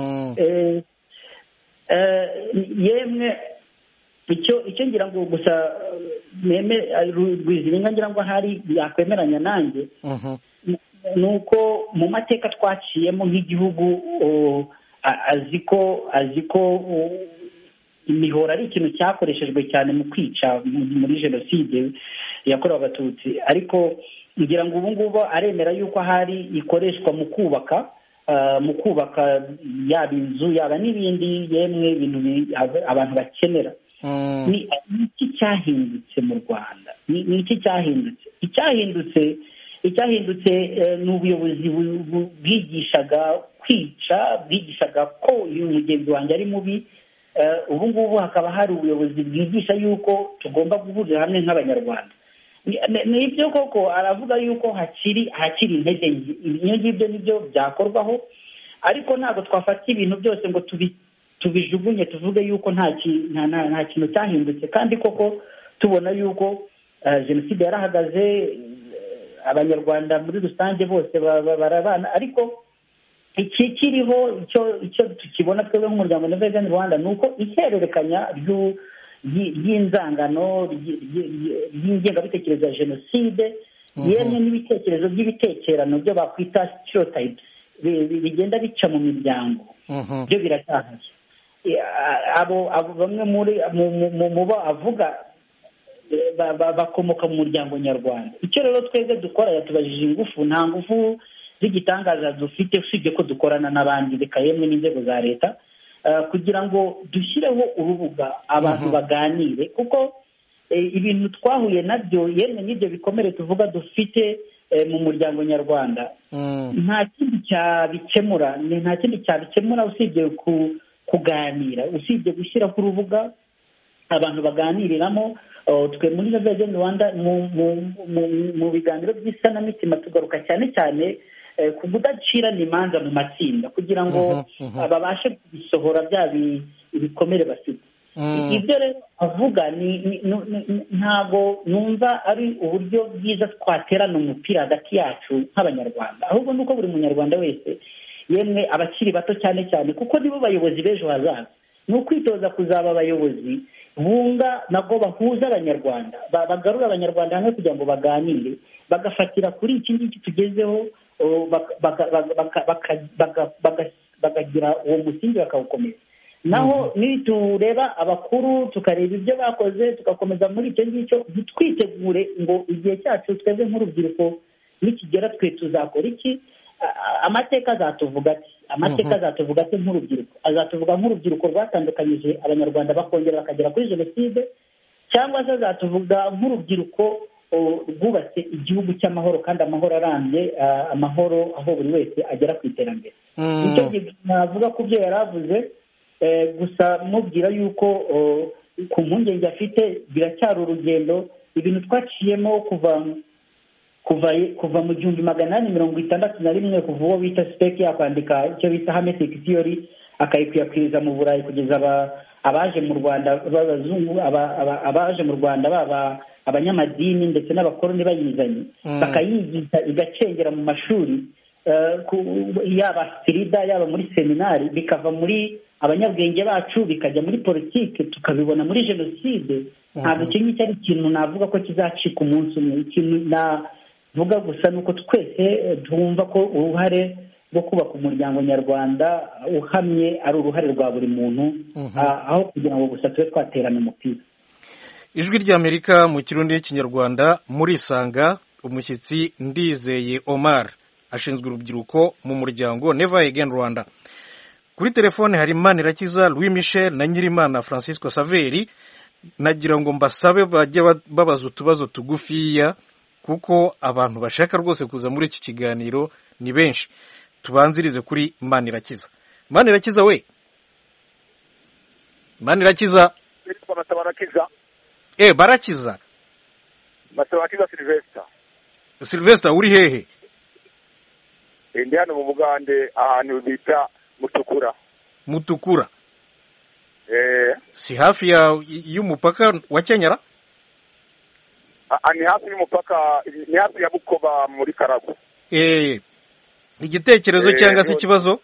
Yemwe icyo ngira ngo gusa Rwiziringa ngira ngo hari yakwemeranya nanjye, nuko mu mateka twaciyemo nk'igihugu azi ko imihoro ari ikintu cyakoreshejwe cyane mu kwica muri jenoside yakorewe abatutsi, ariko ngira ngo ubu ngubu aremera yuko hari ikoreshwa mu kubaka yaba inzu yaba n'ibindi, yemwe ibintu abantu bakenera. Ni iki cyahindutse mu Rwanda? Ni iki cyahindutse? Icyahindutse ni ubuyobozi bwigishaga kwica, bwigishaga ko uyu mugenzi wanjye ari mubi. Ubu ngubu hakaba hari ubuyobozi bwigisha yuko tugomba guhurira hamwe nk'abanyarwanda. Ni ibyo koko aravuga yuko hakiri intege nke. Ibyo ngibyo nibyo byakorwaho, ariko ntabwo twafata ibintu byose ngo tubijugunye tuvuge yuko nta kintu cyahindutse, kandi koko tubona yuko jenoside yarahagaze, abanyarwanda muri rusange bose barabana. Ariko iki kiriho icyo tukibona twebwe nk'umuryango Never Again Rwanda ni uko ihererekanya ry'inzangano ry'ingengabitekerezo ya jenoside, yemwe n'ibitekerezo by'ibitekerano byo bakwita stereotypes bigenda bica mu miryango, byo biracyahari. Abo bamwe mu bo avuga bakomoka mu muryango nyarwanda. Icyo rero twebwe dukora, yatubajije ingufu, nta ngufu z'igitangaza dufite usibye ko dukorana n'abandi reka yemwe n'inzego za leta kugira ngo dushyireho urubuga abantu baganire, kuko ibintu twahuye nabyo yemwe n'ibyo bikomere tuvuga dufite mu muryango nyarwanda nta kindi cyabikemura usibye kuganira, usibye gushyiraho urubuga abantu baganiriramo. Twe muri Reverend Rwanda mu biganiro by'isanamitima tugaruka cyane cyane ku kudacirana imanza mu matsinda kugira ngo babashe gusohora bya ibikomere bafite. Ibyo rero avuga ntabwo numva ari uburyo bwiza twaterana umupira hagati yacu nk'abanyarwanda, ahubwo nuko buri munyarwanda wese yemwe abakiri bato cyane cyane kuko nibo bayobozi b'ejo hazaza, ni ukwitoza kuzaba abayobozi bunga nabwo bahuza abanyarwanda, bagarura abanyarwanda hamwe kugira ngo baganire, bagafatira kuri iki ngiki tugezeho, bakagira uwo musingi bakawukomeza. Naho nitureba abakuru tukareba ibyo bakoze tugakomeza muri icyo ngicyo, ntitwitegure ngo igihe cyacu twebwe nk'urubyiruko nikigera twe tuzakora iki. Amateka azatuvuga ati nk'urubyiruko, azatuvuga nk'urubyiruko rwatandukanyije abanyarwanda bakongera bakagera kuri jenoside, cyangwa se azatuvuga nk'urubyiruko rwubatse igihugu cy'amahoro kandi amahoro arambye, amahoro aho buri wese agera ku iterambere. Icyo navuga ku byo yari avuze, gusa mubwira yuko ku mpungenge afite biracyari urugendo, ibintu twaciyemo kuva mu 1861 kuva uwo bita Speke yakwandika icyo bita Hermetic Theory akayikwirakwiza mu Burayi kugeza abaje mu Rwanda b'abazungu, abaje mu Rwanda baba abanyamadini ndetse n'abakoroni bayizanye bakayigisha igacengera mu mashuri, yaba sirida yaba muri seminari, bikava muri abanyabwenge bacu bikajya muri politiki, tukabibona muri jenoside. Ntabwo icyo ngicyo ari ikintu navuga ko kizacika umunsi umwe. Ikintu navuga gusa ni uko twese twumva ko uruhare rwo kubaka umuryango nyarwanda uhamye ari uruhare rwa buri muntu, aho kugira ngo gusa tube twaterana umupira. Ijwi ry'Amerika mu Kirundi n'Ikinyarwanda, muri Sanga umushyitsi Ndizeye Omar ashinzwe urubyiruko mu muryango Never Again Rwanda. Kuri telefone hari Manirakiza Louis Michel na Nyirimana Francisco Saveri. Nagira ngo mbasabe bajye babaza utubazo tugufiya kuko abantu bashaka rwose kuza muri iki kiganiro ni benshi. Tubanzirize kuri Manirakiza. Manirakiza we. Manirakiza. Barakiza. Masabarakiza Sylvester uri hehe? Ndi hano mu Bugande ahantu bita Mutukura. Si hafi y'umupaka wa Kenya? Ni hafi y'umupaka, ni hafi ya Bukoba muri Karago. Igitekerezo cyangwa se ikibazo?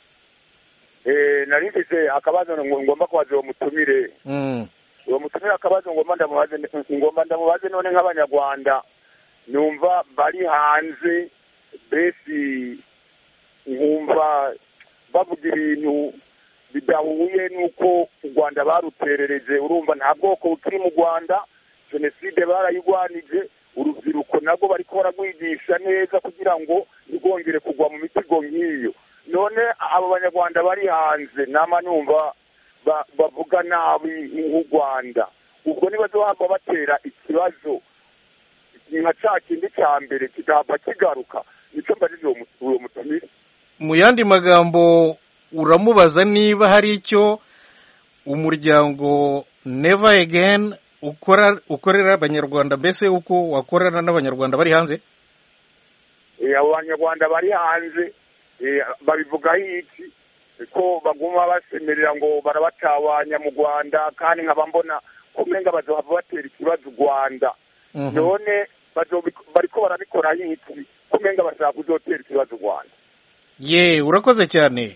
Narifise akabazo ngomba kwaje uwo mutumire. Uwo mutumire akabazo ngomba ndamubaze none nk'abanyarwanda numva bari hanze besi nkumva bavuga ibintu bidahuye n'uko u Rwanda baruterereje. Urumva nta bwoko bukiri mu Rwanda, jenoside barayigwanije, urubyiruko nabwo bariko baragwigisha neza kugira ngo rwongere kugwa mu mitigo nk'iyo. None abo banyarwanda bari hanze nama numva bavuga nabi nk'u Rwanda, ubwo nibazohava batera ikibazo nka cya kindi cya mbere kigahava kigaruka. Nicyo mbajije uwo mutumire. Mu yandi magambo uramubaza niba hari icyo umuryango Never Again ukorera abanyarwanda, mbese uko wakorana n'abanyarwanda bari hanze? Abo banyarwanda bari hanze babivugaho iki ko baguma basemerera ngo barabatabanya mu Rwanda, kandi nkaba mbona kumenga bazohava batera ikibazo u Rwanda. None bariko barabikoraho iki kumenga bashaka kuzotera ikibazo u Rwanda? Urakoze cyane.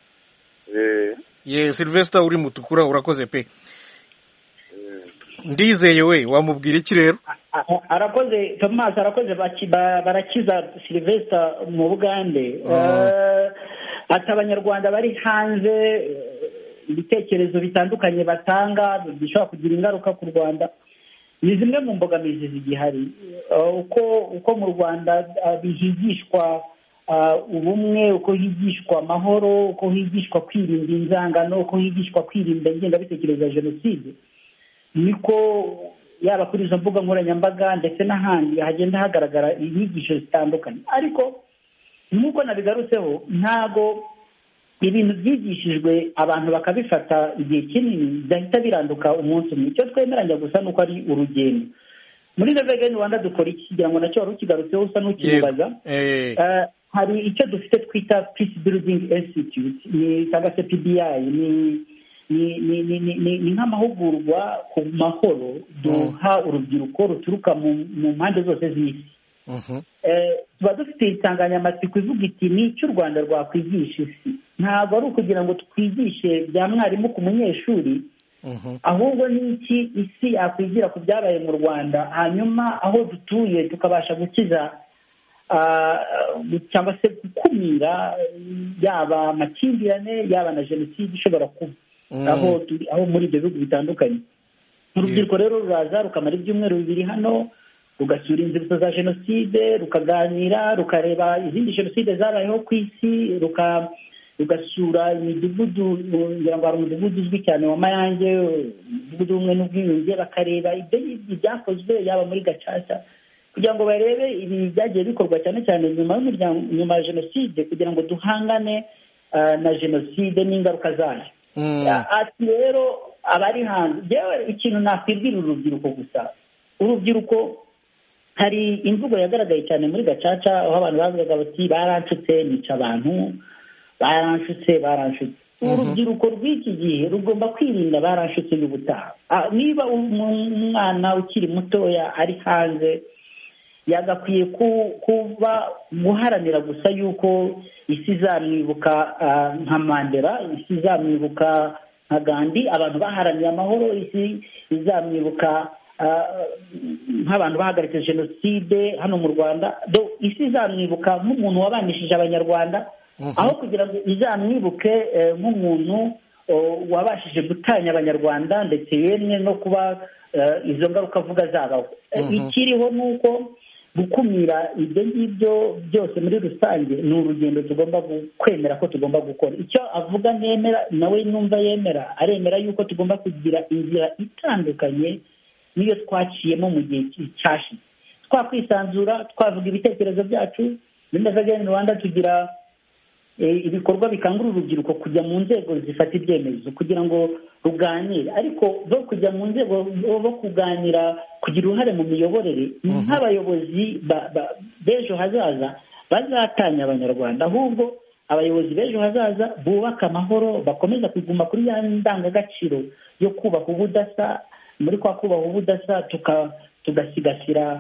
Sylvester uri Mutukura, urakoze pe. Ndizeye we wamubwira iki rero? Arakoze Thomas, arakoze Barakiza Sylvester mu Bugande. Ati abanyarwanda bari hanze ibitekerezo bitandukanye batanga bishobora kugira ingaruka ku Rwanda. ni zimwe mu mbogamizi zigihari. Uko mu Rwanda higishwa ubumwe, uko higishwa amahoro, uko higishwa kwirinda inzangano, uko higishwa kwirinda ingengabitekerezo ya jenoside, niko yaba kuri izo mbuga nkoranyambaga ndetse n'ahandi hagenda hagaragara inyigisho zitandukanye. Ariko nk'uko nabigarutseho, ntago ibintu byigishijwe abantu bakabifata igihe kinini byahita biranduka umunsi umwe. Icyo twemeranya gusa nuko ari urugendo. Muri Nevegen Rwanda dukora iki kugira ngo nacyo wari ukigarutseho usa n'ukibaza. Hari icyo dufite twita Peace Building Institute, ni cyangwa se PBI, ni nk'amahugurwa ku mahoro duha urubyiruko ruturuka mu mpande zose z'isi. Tuba dufite insanganyamatsiko ivuga iti ni icyo u Rwanda rwakwigisha isi. Ntabwo ari ukugira ngo twigishe bya mwarimu ku munyeshuri, ahubwo ni iki isi yakwigira ku byabaye mu Rwanda, hanyuma aho dutuye tukabasha gukiza cyangwa se gukumira yaba amakimbirane yaba na jenoside ishobora kuba aho muri ibyo bihugu bitandukanye. Urubyiruko rero ruraza rukamara ibyumweru 2 hano, rugasura inzibutso za jenoside, rukaganira, rukareba izindi jenoside zabayeho ku isi, rugasura imidugudu, ngira ngo hari umudugudu uzwi cyane wa Mayange, umudugudu w'ubumwe n'ubwiyunge, bakareba ibyo byakozwe yaba muri Gacaca, kugira ngo barebe ibi byagiye bikorwa cyane cyane nyuma ya jenoside, kugira ngo duhangane na jenoside n'ingaruka zayo. Ati rero abari hanze, yewe ikintu nakwibwira urubyiruko gusa, urubyiruko hari imvugo yagaragaye cyane muri Gacaca aho abantu bavugaga bati baranshutse nica abantu, baranshutse. Urubyiruko rw'iki gihe rugomba kwirinda baranshutse y'ubutaha. Niba umwana ukiri mutoya ari hanze, yagakwiye kuba guharanira gusa yuko isi izamwibuka nka Mandela, isi izamwibuka nka Gandhi, abantu baharaniye amahoro, isi izamwibuka nk'abantu bahagaritse jenoside hano mu Rwanda, isi izamwibuka nk'umuntu wabanishije abanyarwanda, aho kugira ngo izamwibuke nk'umuntu wabashije gutanya abanyarwanda ndetse yemwe no kuba izo ngaruka avuga zabaho. Ikiriho ni uko gukumira ibyo ngibyo byose muri rusange ni urugendo tugomba kwemera ko tugomba gukora. Icyo avuga nemera nawe numva yemera, aremera yuko tugomba kugira inzira itandukanye niyo twaciyemo mu gihe cyashize, twakwisanzura, twavuga ibitekerezo byacu. Muri Nevegen Rwanda tugira ibikorwa bikangurira urubyiruko kujya mu nzego zifata ibyemezo kugira ngo ruganire, ariko zo kujya mu nzego zo kuganira, kugira uruhare mu miyoborere nk'abayobozi b'ejo hazaza bazatanya abanyarwanda, ahubwo abayobozi b'ejo hazaza bubaka amahoro, bakomeza kuguma kuri ya ndangagaciro yo kubaha ubudasa. Muri kwa kubaha ubudasa tugasigasira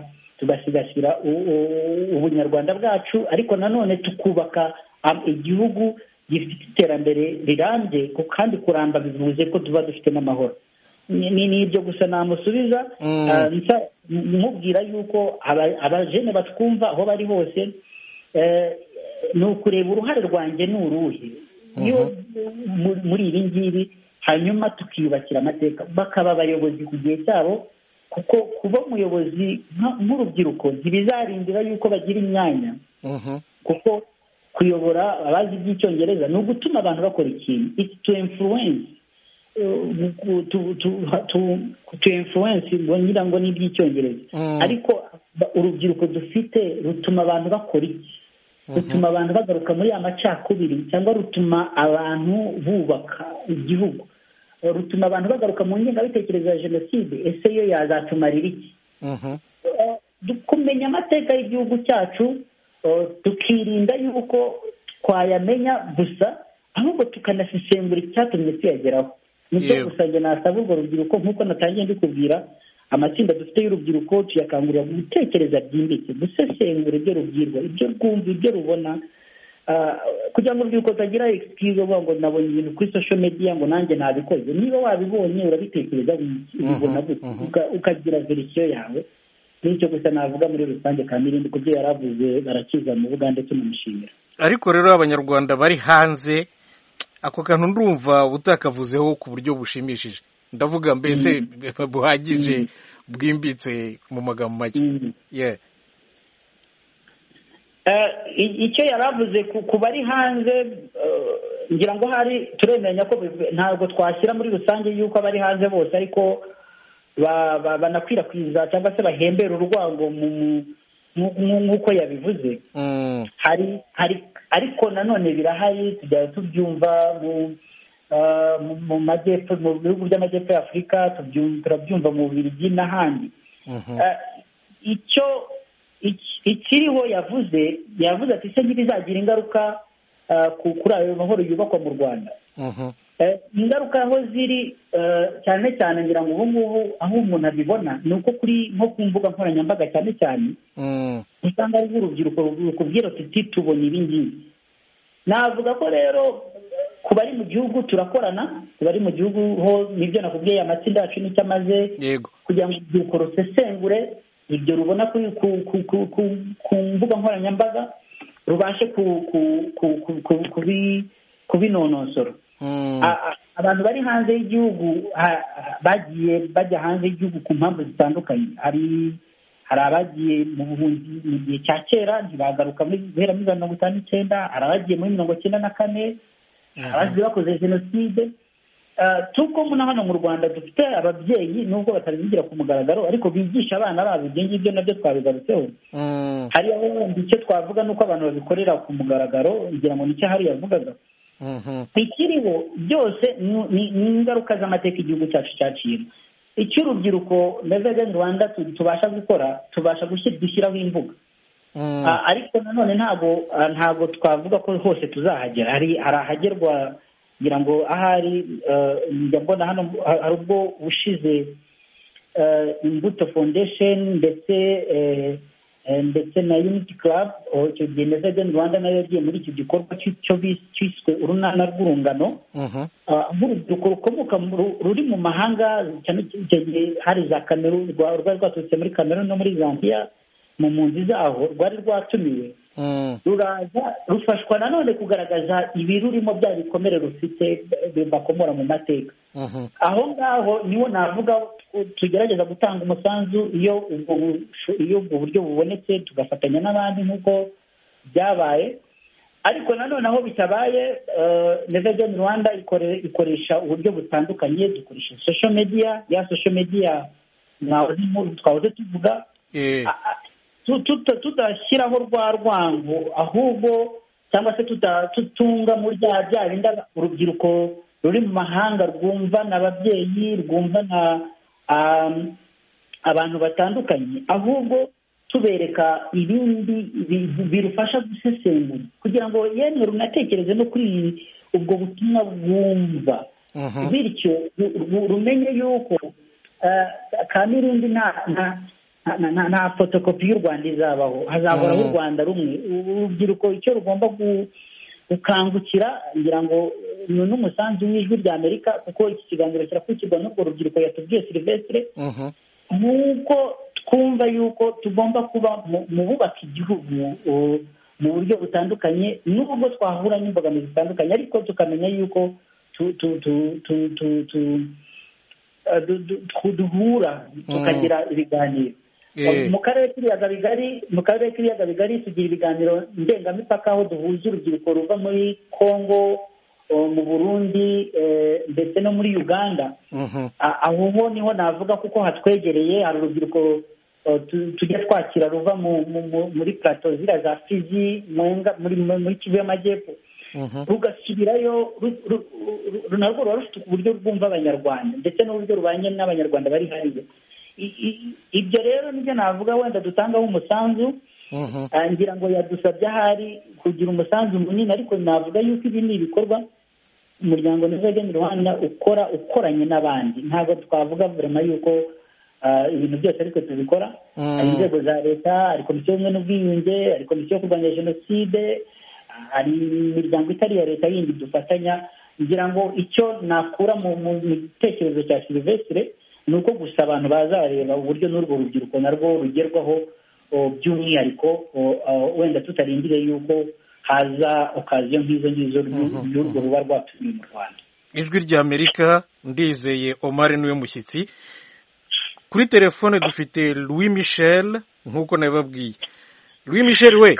ubunyarwanda bwacu, ariko nanone tukubaka igihugu gifite iterambere rirambye, kandi kuramba bivuze ko tuba dufite n'amahoro. Ni ibyo gusa namusubiza, mubwira yuko abajene batwumva aho bari hose, ni ukureba uruhare rwanjye ni uruhe muri ibi ngibi, hanyuma tukiyubakira amateka, bakaba abayobozi ku gihe cyabo, kuko kuba umuyobozi nk'urubyiruko ntibizarindira yuko bagira imyanya, kuko kuyobora abazi iby'icyongereza ni ugutuma abantu bakora ikintu, it's to influence, to influence ngira ngo ni iby'icyongereza, ariko urubyiruko dufite rutuma abantu bakora iki, rutuma abantu bagaruka muri ya macakubiri, cyangwa rutuma abantu bubaka igihugu, rutuma abantu bagaruka mu ngengabitekerezo ya jenoside. Ese yo yazatumarira iki? Kumenya amateka y'igihugu cyacu, tukirinda yuko twayamenya gusa, ahubwo tukanasesengura icyatumye tuyageraho. Nicyo gusa njye nasaba urwo rubyiruko, nk'uko natangiye mbikubwira, amatsinda dufite y'urubyiruko tuyakangurira gutekereza byimbitse, gusesengura ibyo rubwirwa, ibyo rwumva, ibyo rubona, kugira ngo urubyiruko rutagira excuse ngo nabonye ibintu kuri social media ngo nanjye nabikoze. Niba wabibonye urabitekereza, ubibona gute, ukagira verisiyo yawe. Nicyo gusa navuga muri rusange, kandi irindi ku byo yaravuze barakiza mu Bugande tunamushimira. Ariko rero abanyarwanda bari hanze, ako kantu ndumva utakavuzeho ku buryo bushimishije. ndavuga mbese buhagije bwimbitse mu magambo make. icyo yaravuze ku bari hanze ngira ngo hari turemenya ko ntabwo twashyira muri rusange yuko abari hanze bose ariko banakwirakwiza cyangwa se bahembera urwango nk'uko yabivuze. hari ariko nanone birahari tujya tubyumva mu majyepfo, mu bihugu by'amajyepfo ya Afurika, turabyumva mu Bubiligi n'ahandi. Ikiriho yavuze ati se ntibizagira ingaruka kuri ayo mahoro yubakwa mu Rwanda. Ingaruka aho ziri cyane cyane ngira ngo ubu ngubu aho umuntu abibona ni uko nko ku mbuga nkoranyambaga cyane cyane usanga ari urubyiruko rukubwira tuti tubona ibi ngibi. Navuga ko rero ku bari mu gihugu turakorana, ku bari mu gihugu ho nibyo nakubwiye amatsinda yacu nicyo amaze kugira ngo urubyiruko rusesengure ibyo rubona ku mbuga nkoranyambaga rubashe kubinonosora. Abantu bari hanze y'igihugu bagiye bajya hanze y'igihugu ku mpamvu zitandukanye. Hari abagiye mu buhunzi mu gihe cya kera ntibagaruka guhera muri 1959, hari abagiye muri 1994, abagiye bakoze jenoside. Tuko hano mu Rwanda dufite ababyeyi nubwo batabigira ku mugaragaro ariko bigisha abana babo ibyo ngibyo nabyo twabigarutseho. Hari aho wenda icyo twavuga nuko abantu babikorera ku mugaragaro ngira ngo nicyo hari yavugaga. Ikiriho byose ni ingaruka z'amateka igihugu cyacu cyaciyemo. Icyo urubyiruko Never Rwanda tubasha gukora, tubasha dushyiraho imbuga. Ariko nanone ntabwo twavuga ko hose tuzahagera. Hari ahagerwa ngira ngo ahari njya mbona hano hari ubwo bushize Imbuto Foundation ndetse na Unity Club icyo gihe Never Rwanda nayo yagiye muri iki gikorwa cyiswe urunana rw'urungano. Nk'urubyiruko rukomoka ruri mu mahanga cyane cyane hari za Cameroon, rwari rwaturutse muri Cameroon no muri Zambia mu mpunzi zaho rwari rwatumiwe. Ruraza rufashwa nanone kugaragaza ibirurimo bya bikomere rufite bakomora mu mateka. Aho ngaho niho navuga tugerageza gutanga umusanzu iyo ubwo buryo bubonetse tugafatanya n'abandi nk'uko byabaye. Ariko nanone aho bitabaye Never Rwanda ikoresha uburyo butandukanye. Dukoresha social media, twahoze tuvuga tudashyiraho rwa rwango ahubwo cyangwa se tutunga muri bya bindi urubyiruko ruri mu mahanga rwumva n'ababyeyi rwumva na abantu batandukanye, ahubwo tubereka ibindi birufasha gusesengura kugira ngo yemwe runatekereze no kuri ubwo butumwa bwumva. Bityo rumenye yuko Kamirindi nta fotokopi y'u Rwanda izabaho, hazahoraho u Rwanda rumwe. Urubyiruko icyo rugomba gukangukira ngira ngo ni n'umusanzu w'ijwi rya Amerika, kuko iki kiganiro kirakurikirwa n'urwo rubyiruko yatubwiye Silvestre, nk'uko twumva yuko tugomba kuba mu bubaka igihugu mu buryo butandukanye, n'ubwo twahura n'imbogamizi zitandukanye, ariko tukamenya yuko duhura tukagira ibiganiro. Mu karere k'ibiyaga bigari tugira ibiganiro ndengamipaka aho duhuza urubyiruko ruva muri Congo, mu Burundi ndetse no muri Uganda. Aho ho niho navuga kuko hatwegereye, hari urubyiruko tujya twakira ruva muri plateau ziriya za Fizi, muri Kivu y'Amajyepfo, rugasubirayo narwo ruba rufite uburyo rwumva Abanyarwanda ndetse n'uburyo rubanye n'Abanyarwanda bari hariya. Ibyo rero nibyo navuga wenda dutangaho umusanzu. Ngira ngo yadusabye ahari kugira umusanzu munini, ariko navuga yuko ibi ni ibikorwa umuryango Never Rwanda ukoranye n'abandi. Ntabwo twavuga vraiment yuko ibintu byose ariko tubikora. Hari inzego za leta, hari komisiyo y'ubumwe n'ubwiyunge, hari komisiyo yo kurwanya jenoside, hari imiryango itari iya leta yindi dufatanya. Ngira ngo icyo nakura mu gitekerezo cya Silvestre ni uko gusa abantu bazareba uburyo n'urwo rubyiruko narwo rugerwaho by'umwihariko, wenda tutarindiriye yuko haza okaziyo nk'izo y'urwo ruba rwatumiye mu Rwanda. ijwi ry'Amerika, Ndizeye Omar niwe mushyitsi. Kuri telefone dufite Louis Michel nk'uko nabibabwiye. Louis Michel we.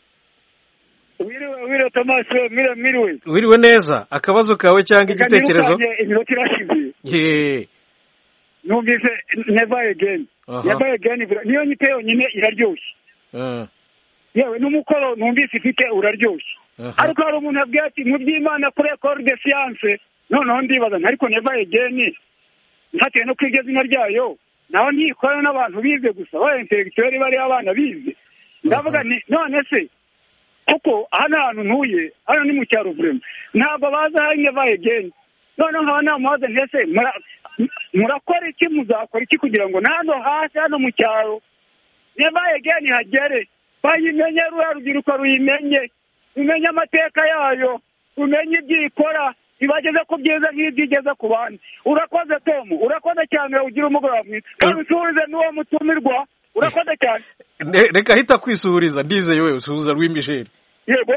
Wiriwe Thomas we, miriwe. Wiriwe neza, akabazo kawe cyangwa igitekerezo? Ye. Numvise never again. Never again niyo nyite yonyine iraryoshye. Yewe n'umukoro numvise ifite uraryoshye. Ariko hari umuntu abwiye ati mu by'Imana kuri école de science noneho ndibaza ariko never again ntatewe no kwiga izina ryayo naho ntikora n'abantu bize gusa ba intellectuel bari abana bize. Ndavuga none se kuko hano hantu ntuye hano ni mu cyaro vraiment ntabwo baza hari never again noneho nkaba namubaza ntese murakora iki muzakora iki kugira ngo nano hasi hano mu cyaro never again hagere bayimenye rubyiruko ruyimenye umenye amateka yayo umenye ibyo ikora ibageze ku byiza nk'ibyo igeze ku bandi. Urakoze Tom, urakoze cyane, ugira umugoroba mwiza kandi usuhurize n'uwo mutumirwa. Urakoze cyane. Reka hita kwisuhuriza Ndizeye wewe usuhuza Louis Michel. Yego.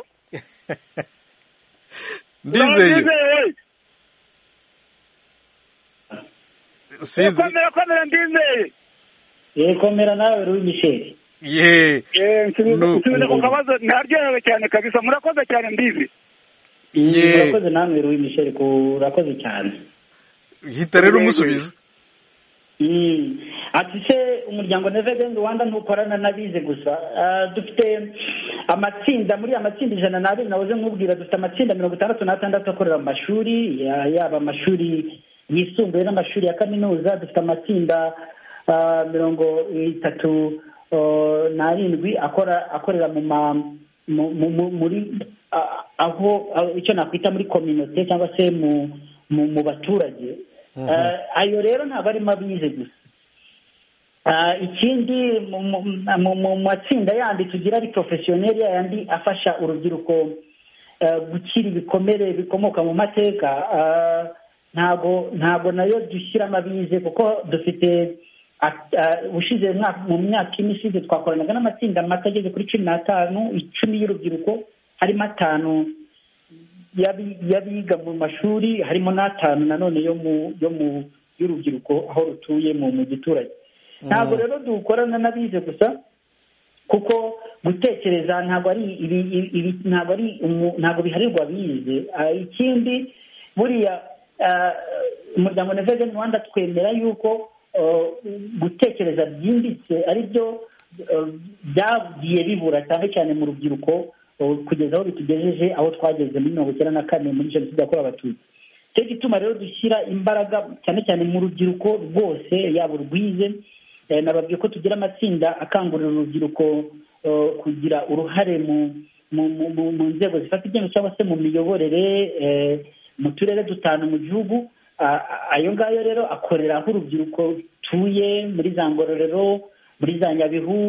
Ndizeye. Komera Ndizeye. Komera nawe Louis Michel. Nsubiza ku kabazo naryohewe cyane kabisa. Murakoze cyane Ndizeye. Urakoze namwe Louis Michel, urakoze cyane. Hita rero umusubiza. Ati se umuryango Never Again Rwanda ntukorana n'abize gusa. Dufite amatsinda, muri amatsinda 102 nahoze nkubwira, dufite amatsinda 66 akorera mu mashuri, yaba amashuri yisumbuye n'amashuri ya kaminuza. Dufite amatsinda 37 akorera muri aho icyo nakwita muri community cyangwa se mu baturage. Ayo rero ntabwo arimo abize gusa. Ikindi mu matsinda yandi tugira ari professionnel yandi afasha urubyiruko gukira ibikomere bikomoka mu mateka. Ntabwo nayo dushyiramo abize kuko dufite ushize mu myaka ine ishize twakoranaga n'amatsinda mato ageze kuri 10 y'urubyiruko, harimo 5 y'abiga mu mashuri, harimo n'5 nanone y'urubyiruko aho rutuye mu giturage. Ntabwo rero dukorana n'abize gusa kuko gutekereza ntabwo biharirwa abize. Ikindi buriya umuryango Never Again Rwanda twemera yuko gutekereza byimbitse ari byo byagiye bibura cyane cyane mu rubyiruko kugeza aho bitugejeje aho twageze muri 1994 muri Jenoside yakorewe Abatutsi. Cyo gituma rero dushyira imbaraga cyane cyane mu rubyiruko rwose, yaba urwize. Nababwiye ko tugira amatsinda akangurira urubyiruko kugira uruhare mu nzego zifata ibyemezo cyangwa se mu miyoborere mu turere 5 mu gihugu. Ayo ngayo rero akorera aho urubyiruko tuye, muri za Ngororero, muri za Nyabihu,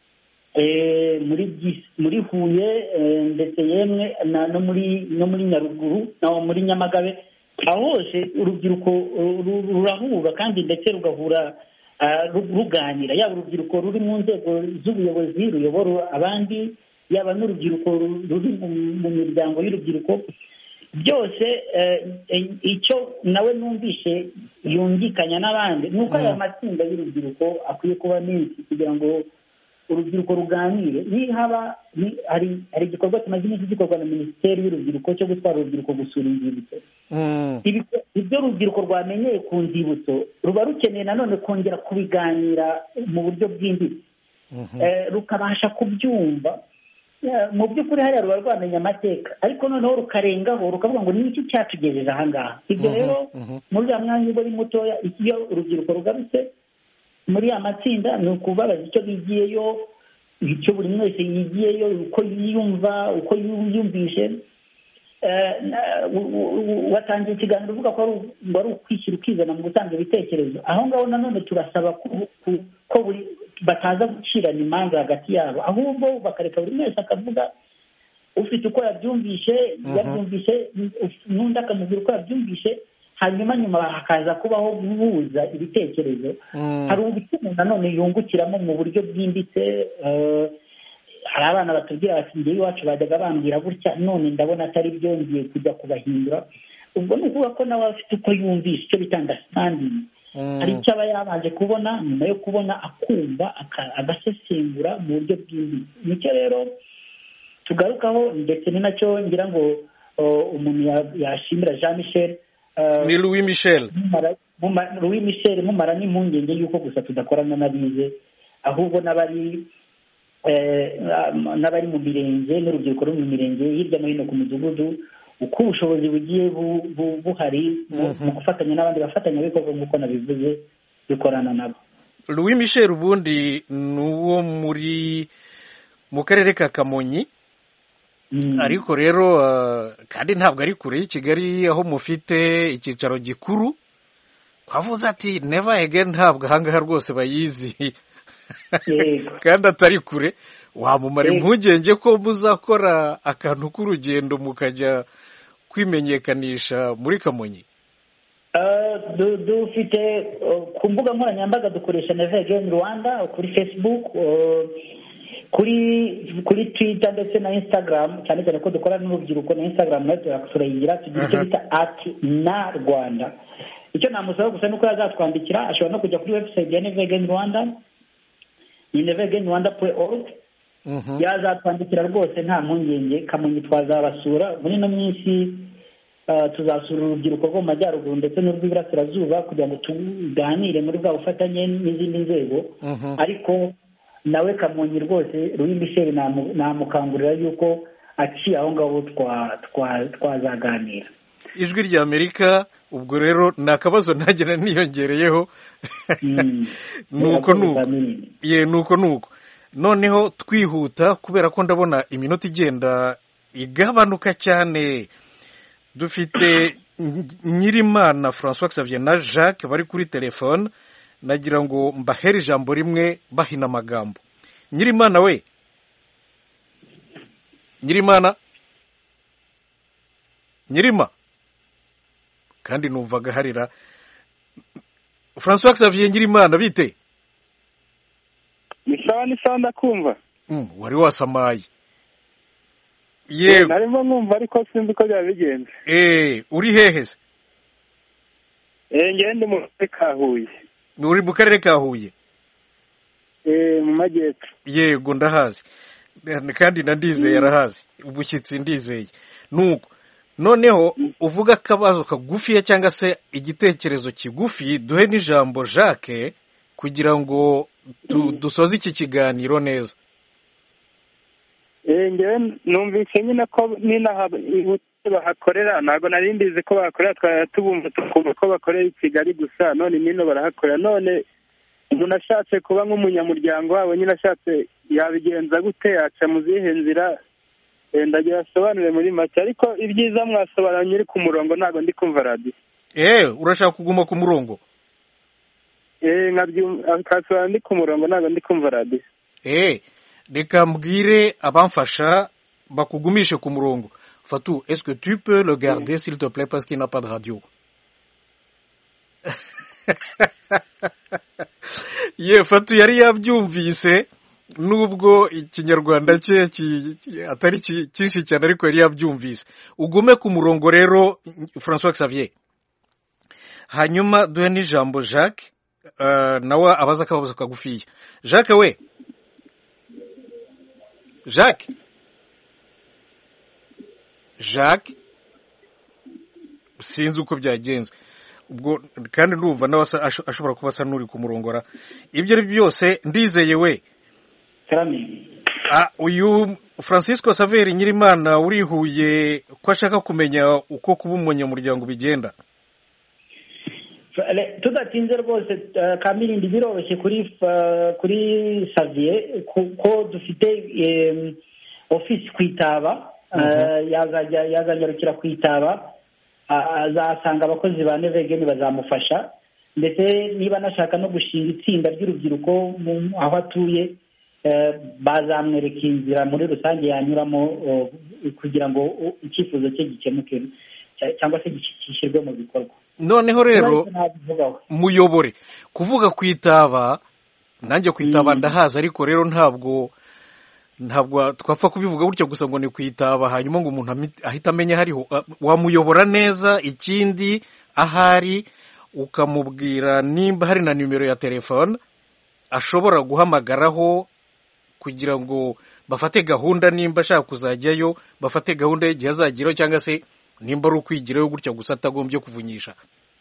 muri Huye, ndetse yemwe no muri Nyaruguru, no muri Nyamagabe. Aho hose urubyiruko rurahura kandi ndetse rugahura ruganira, yaba urubyiruko ruri mu nzego z'ubuyobozi ruyobora abandi, yaba n'urubyiruko ruri mu miryango y'urubyiruko. Byose icyo nawe numvishe yungikanya n'abandi nuko aya matsinda y'urubyiruko akwiye kuba menshi kugira ngo urubyiruko ruganire. Hari igikorwa kimaze iminsi gikorwa na Minisiteri y'Urubyiruko cyo gutwara urubyiruko gusura inzibutso. Ibyo urubyiruko rwamenyeye ku nzibutso ruba rukeneye nanone kongera kubiganira mu buryo bwimbitse, rukabasha kubyumva. Mu by'ukuri hariya ruba rwamenya amateka, ariko noneho rukarengaho rukavuga ngo ni iki cyatugejeje aha ngaha. Ibyo rero muri ya mwanya uba ari mutoya, iyo urubyiruko rugarutse muri ya matsinda ni ukubabaza icyo bigiyeyo, icyo buri wese yigiyeyo, uko yiyumva, uko yiyumvishe. Watangiye ikiganiro uvuga ko ari ukwishyira ukizana mu gutanga ibitekerezo. Aho ngaho nanone turasaba ko bataza gucirana imanza hagati yabo, ahubwo bakareka buri wese akavuga ufite uko yabyumvishe, n'undi akamubwira uko yabyumvishe, hanyuma nyuma hakaza kubaho guhuza ibitekerezo. Hari uburyo nanone yungukiramo mu buryo bwimbitse. Hari abana batubwira bati njyewe iwacu bajyaga bambwira gutya, none ndabona atari byo, ngiye kujya kubahindura. ubwo ni ukuvuga ko nawe afite uko yumvisha icyo bita understanding, hari icyo aba yabanje kubona, nyuma yo kubona akumva agasesengura mu buryo bwimbitse. nicyo rero tugarukaho, ndetse ni nacyo ngira ngo umuntu yashimira Jean Michel, ni Louis Michel mumara n'impungenge y'uko gusa tudakorana n'abize, ahubwo n'abari mu mirenge n'urubyiruko ruri mu mirenge hirya no hino ku mudugudu, uko ubushobozi bugiye buhari mu gufatanya n'abandi bafatanyabikorwa nk'uko nabivuze, dukorana nabo. Louis Michel ubundi ni uwo mu karere ka Kamonyi, ariko rero kandi ntabwo ari kure y'i Kigali aho mufite icyicaro gikuru. Twavuze ati never again ntabwo ahangaha rwose bayizi kandi atari kure, wamumara impungenge ko muzakora akantu k'urugendo mukajya kwimenyekanisha muri Kamonyi. Dufite ku mbuga nkoranyambaga dukoresha Never Again Rwanda kuri Facebook, kuri Twitter ndetse na Instagram, cyane cyane ko dukora n'urubyiruko na Instagram nayo turayigira, tugira icyo bita @na_Rwanda. Icyo namusaba gusa nuko yazatwandikira, ashobora no kujya kuri website ya Never Again Rwanda, ni neveragainrwanda.org. yazatwandikira rwose nta mpungenge. Kamonyi twazabasura muri ino minsi, tuzasura urubyiruko rwo mu majyaruguru ndetse n'urw'iburasirazuba kugira ngo tuganire muri bwa bufatanye n'izindi nzego. Ariko nawe Kamonyi rwose Louis Michel namukangurira yuko aciye aho ngaho twazaganira. Ijwi rya Amerika, ubwo rero ni akabazo ntagena niyongereyeho. nuko noneho twihuta kubera ko ndabona iminota igenda igabanuka cyane. Dufite Nyirimana François Xavier na Jacques bari kuri telefone, nagira ngo mbahere ijambo rimwe bahina amagambo. Nyirimana we, Nyirima kandi numvaga harira. François Xavier Nyirimana, bite? Ni sawa ndakumva. Wari wasamaye. Yego. Narimo nkumva ariko sinzi uko byabigenze. Uri hehe se? Ngende mu karere ka Huye. Uri mu karere ka Huye? Mu majyepfo. Yego ndahazi. Kandi ndizeye arahazi. Ubushyitsi ndizeye. Nuko noneho uvuga akabazo kagufiya cyangwa se igitekerezo kigufi, duhe n'ijambo Jacques kugira ngo dusoze iki kiganiro neza. Ngewe numvise nyine ko n'inaha bahakorera, ntabwo nari mbizi ko bahakorera, twari tubumva tukumva ko bakorera i Kigali gusa, none nino barahakorera. None umuntu ashatse kuba nk'umunyamuryango wabo nyine ashatse yabigenza gute, yaca mu zihe nzira? Ndagira asobanure muri make, ariko ibyiza mwasobanura nyiri ku murongo, ntabwo ndi kumva radiyo. Urashaka kuguma ku murongo? Nkasobanura ndi ku murongo, ntabwo ndi kumva radiyo. Reka mbwire abamfasha bakugumishe ku murongo. Fatou, est-ce que tu peux le garder s'il te plaît parce qu'il n'a pas de radio? Fatou yari yabyumvise, nubwo ikinyarwanda cye atari cyinshi cyane, ariko yari yabyumvise. Ugume ku murongo rero François Xavier, hanyuma duhe n'ijambo Jacques nawe abaza akabazo kagufiya. Jacques we, Jacques sinzi uko byagenze ubwo, kandi ndumva nawe ashobora kuba asa n'uri kumurongora. Ibyo ari byose ndizeye we, uyu Francisco Xavier Nyirimana urihuye ko ashaka kumenya uko kuba umunyamuryango bigenda. Tudatinze rwose Kamirindi, biroroshye kuri Xavier ko dufite ofisi kwitaba, yazanyarukira kwitaba, azasanga abakozi ba Never Again bazamufasha, ndetse niba anashaka no gushinga itsinda ry'urubyiruko aho atuye, bazamwereka inzira muri rusange yanyuramo kugira ngo icyifuzo cye gikemuke cyangwa se gishyirwe mu bikorwa. Noneho rero muyobore kuvuga kwitaba, nanjye kwitaba ndahaza, ariko rero ntabwo ntabwo twapfa kubivuga gutyo gusa ngo ni kwitaba hanyuma ngo umuntu ahita amenya hariho, wamuyobora neza. Ikindi ahari ukamubwira nimba hari na nimero ya telefone ashobora guhamagaraho kugira ngo bafate gahunda, nimba ashaka kuzajyayo bafate gahunda y'igihe azageraho, cyangwa se nimba ari ukwigirayo gutya gusa atagombye kuvunyisha.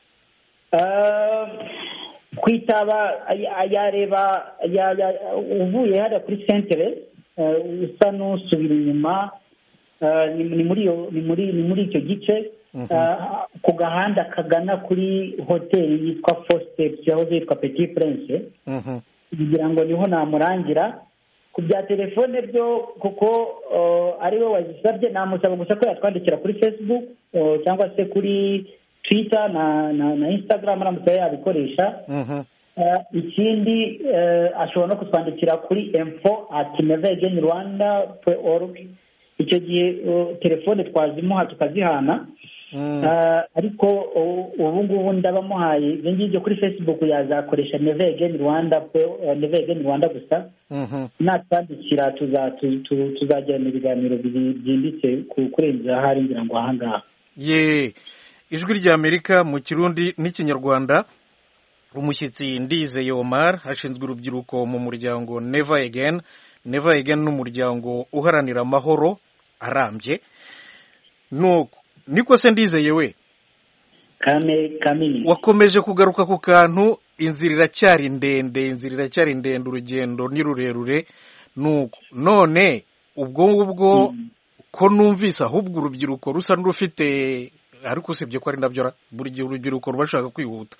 Kwitaba yareba uvuye hariya kuri sentere usa n'usubira inyuma, ni muri icyo gice ku gahanda kagana kuri hoteli yitwa Fosteps yahoze yitwa Petit Prince, kugira ngo niho namurangira. Ku bya telefone byo kuko ari we wazisabye, namusaba gusa ko yatwandikira kuri Facebook cyangwa se kuri Twitter na Instagram aramutse yabikoresha. Ikindi ashobora no kutwandikira kuri info@neveragainrwanda.org. icyo gihe telefone twazimuha tukazihana. Ariko ubu ngubu ndabamuhaye ibyo ngibyo kuri Facebook yazakoresha Never Again Rwanda gusa. Natwandikira tuzagirana ibiganiro byimbitse kurenza ahari ngira ngo ahangaha. Ijwi ry'Amerika mu Kirundi n'Ikinyarwanda. Umushyitsi Ndizeye Omar ashinzwe urubyiruko mu muryango Never Again. Never Again n'umuryango uharanira amahoro arambye. Nuko niko se Ndizeye we kamini wakomeje kugaruka ku kantu, inzira iracyari ndende, urugendo ni rurerure. Nuko none ubwo ngubwo ko numvise ahubwo urubyiruko rusa n'urufite, ariko usibye ko ari nabyo buri gihe urubyiruko rubashaka kwihuta.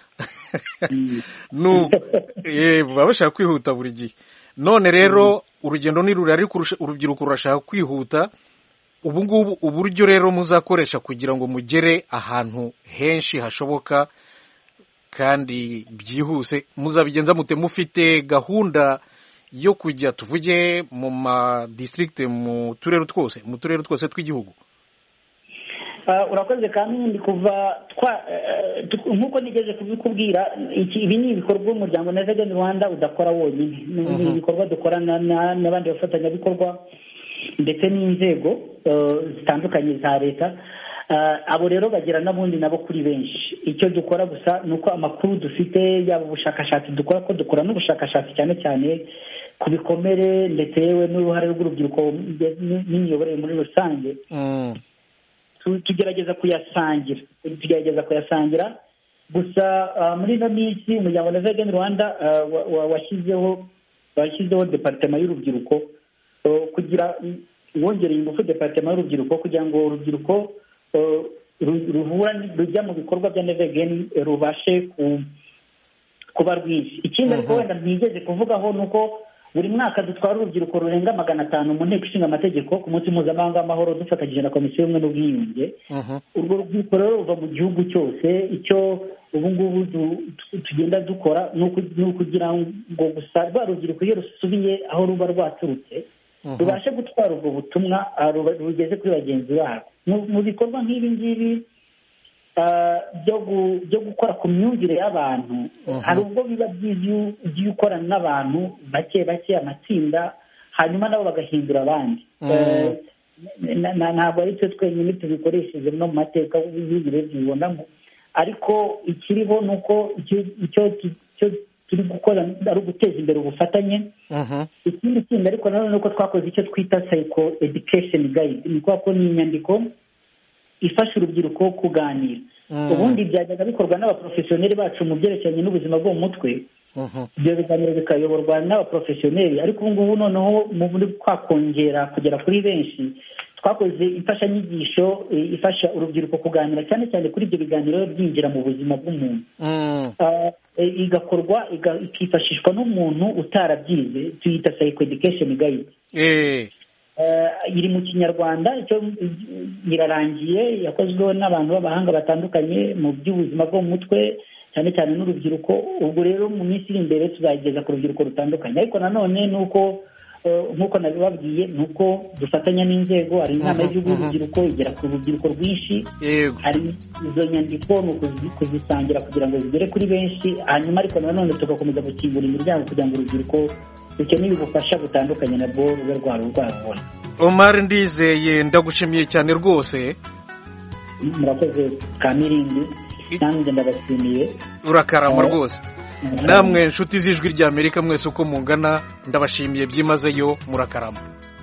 Baba bashaka kwihuta buri gihe. None rero urugendo ni rurerure ariko urubyiruko rurashaka kwihuta. Ubu ngubu uburyo rero muzakoresha kugira ngo mugere ahantu henshi hashoboka kandi byihuse, muzabigenza mute? Mufite gahunda yo kujya tuvuge mu ma district, mu turere twose tw'igihugu? Urakoze kandi kuva nk'uko nigeze kubikubwira, ibi ni ibikorwa umuryango Never Again Rwanda udakora wonyine. Ni ibikorwa dukorana n'abandi bafatanyabikorwa ndetse n'inzego zitandukanye za leta. Abo rero bagira n'abundi nabo kuri benshi. Icyo dukora gusa ni uko amakuru dufite, yaba ubushakashatsi dukora n'ubushakashatsi cyane cyane ku bikomere ndetse yewe n'uruhare rw'urubyiruko n'imiyoborere muri rusange. Tugerageza kuyasangira gusa muri ino minsi umuryango Never Again Rwanda washyizeho departement y'urubyiruko kugira wongereye ingufu departement y'urubyiruko kugira ngo urubyiruko rujya mu bikorwa bya Never Again rubashe kuba rwinshi. Ikindi ariko wenda ntigeze kuvugaho ni uko buri mwaka dutwara urubyiruko rurenga 500 mu nteko ishinga amategeko ku munsi mpuzamahanga w'amahoro dufatanyije na komisiyo y'ubumwe n'ubwiyunge. Urwo rubyiruko rero ruva mu gihugu cyose. Icyo ubu ngubu tugenda dukora ni ukugira ngo gusa rwa rubyiruko iyo rusubiye aho ruba rwaturutse rubashe gutwara ubwo butumwa rugeze kuri bagenzi babo. Mu bikorwa nk'ibi ngibi byo gukora ku myumvire y'abantu, hari ubwo biba byiza iyo ukorana n'abantu bake amatsinda, hanyuma nabo bagahindura abandi. Ntabwo ari twe twenyine tubikoresheje no mu mateka y'ibiro byibonamo, ariko ikiriho ni uko icyo turi gukora ari uguteza imbere ubufatanye. Ikindi kindi ariko nanone ni uko twakoze icyo twita psycho education guide. Ni ko ni inyandiko ifasha urubyiruko kuganira. Ubundi byajyaga bikorwa n'abaprofesiyoneri bacu mu byerekeranye n'ubuzima bwo mu mutwe. Ibyo biganiro bikayoborwa n'abaprofesiyoneri, ariko ubu ngubu noneho muri kwakongera kugera kuri benshi twakoze imfashanyigisho ifasha urubyiruko kuganira cyane cyane kuri ibyo biganiro byinjira mu buzima bw'umuntu. Igakorwa ikifashishwa n'umuntu utarabyize, tuyita psycho education guide. Iri mu Kinyarwanda, irarangiye, yakozweho n'abantu b'abahanga batandukanye mu by'ubuzima bwo mu mutwe cyane cyane n'urubyiruko. Ubwo rero mu minsi iri imbere tuzageza ku rubyiruko rutandukanye, ariko nanone ni uko nk'uko nabibabwiye ni uko dufatanya n'inzego. Hari inama y'igihugu y'urubyiruko igera ku rubyiruko rwinshi, hari izo nyandiko ni kuzisangira kugira ngo zigere kuri benshi, hanyuma ariko nanone tugakomeza gukingura imiryango kugira ngo urubyiruko rukeneye ubufasha butandukanye nabwo rube rwabubona. Omar Ndizeye, ndagushimiye cyane rwose. Murakoze Kamirindi, nanjye ndabashimiye. Urakarama rwose. Namwe inshuti z'Ijwi ry'Amerika mwese uko mungana ndabashimiye byimazeyo, murakarama.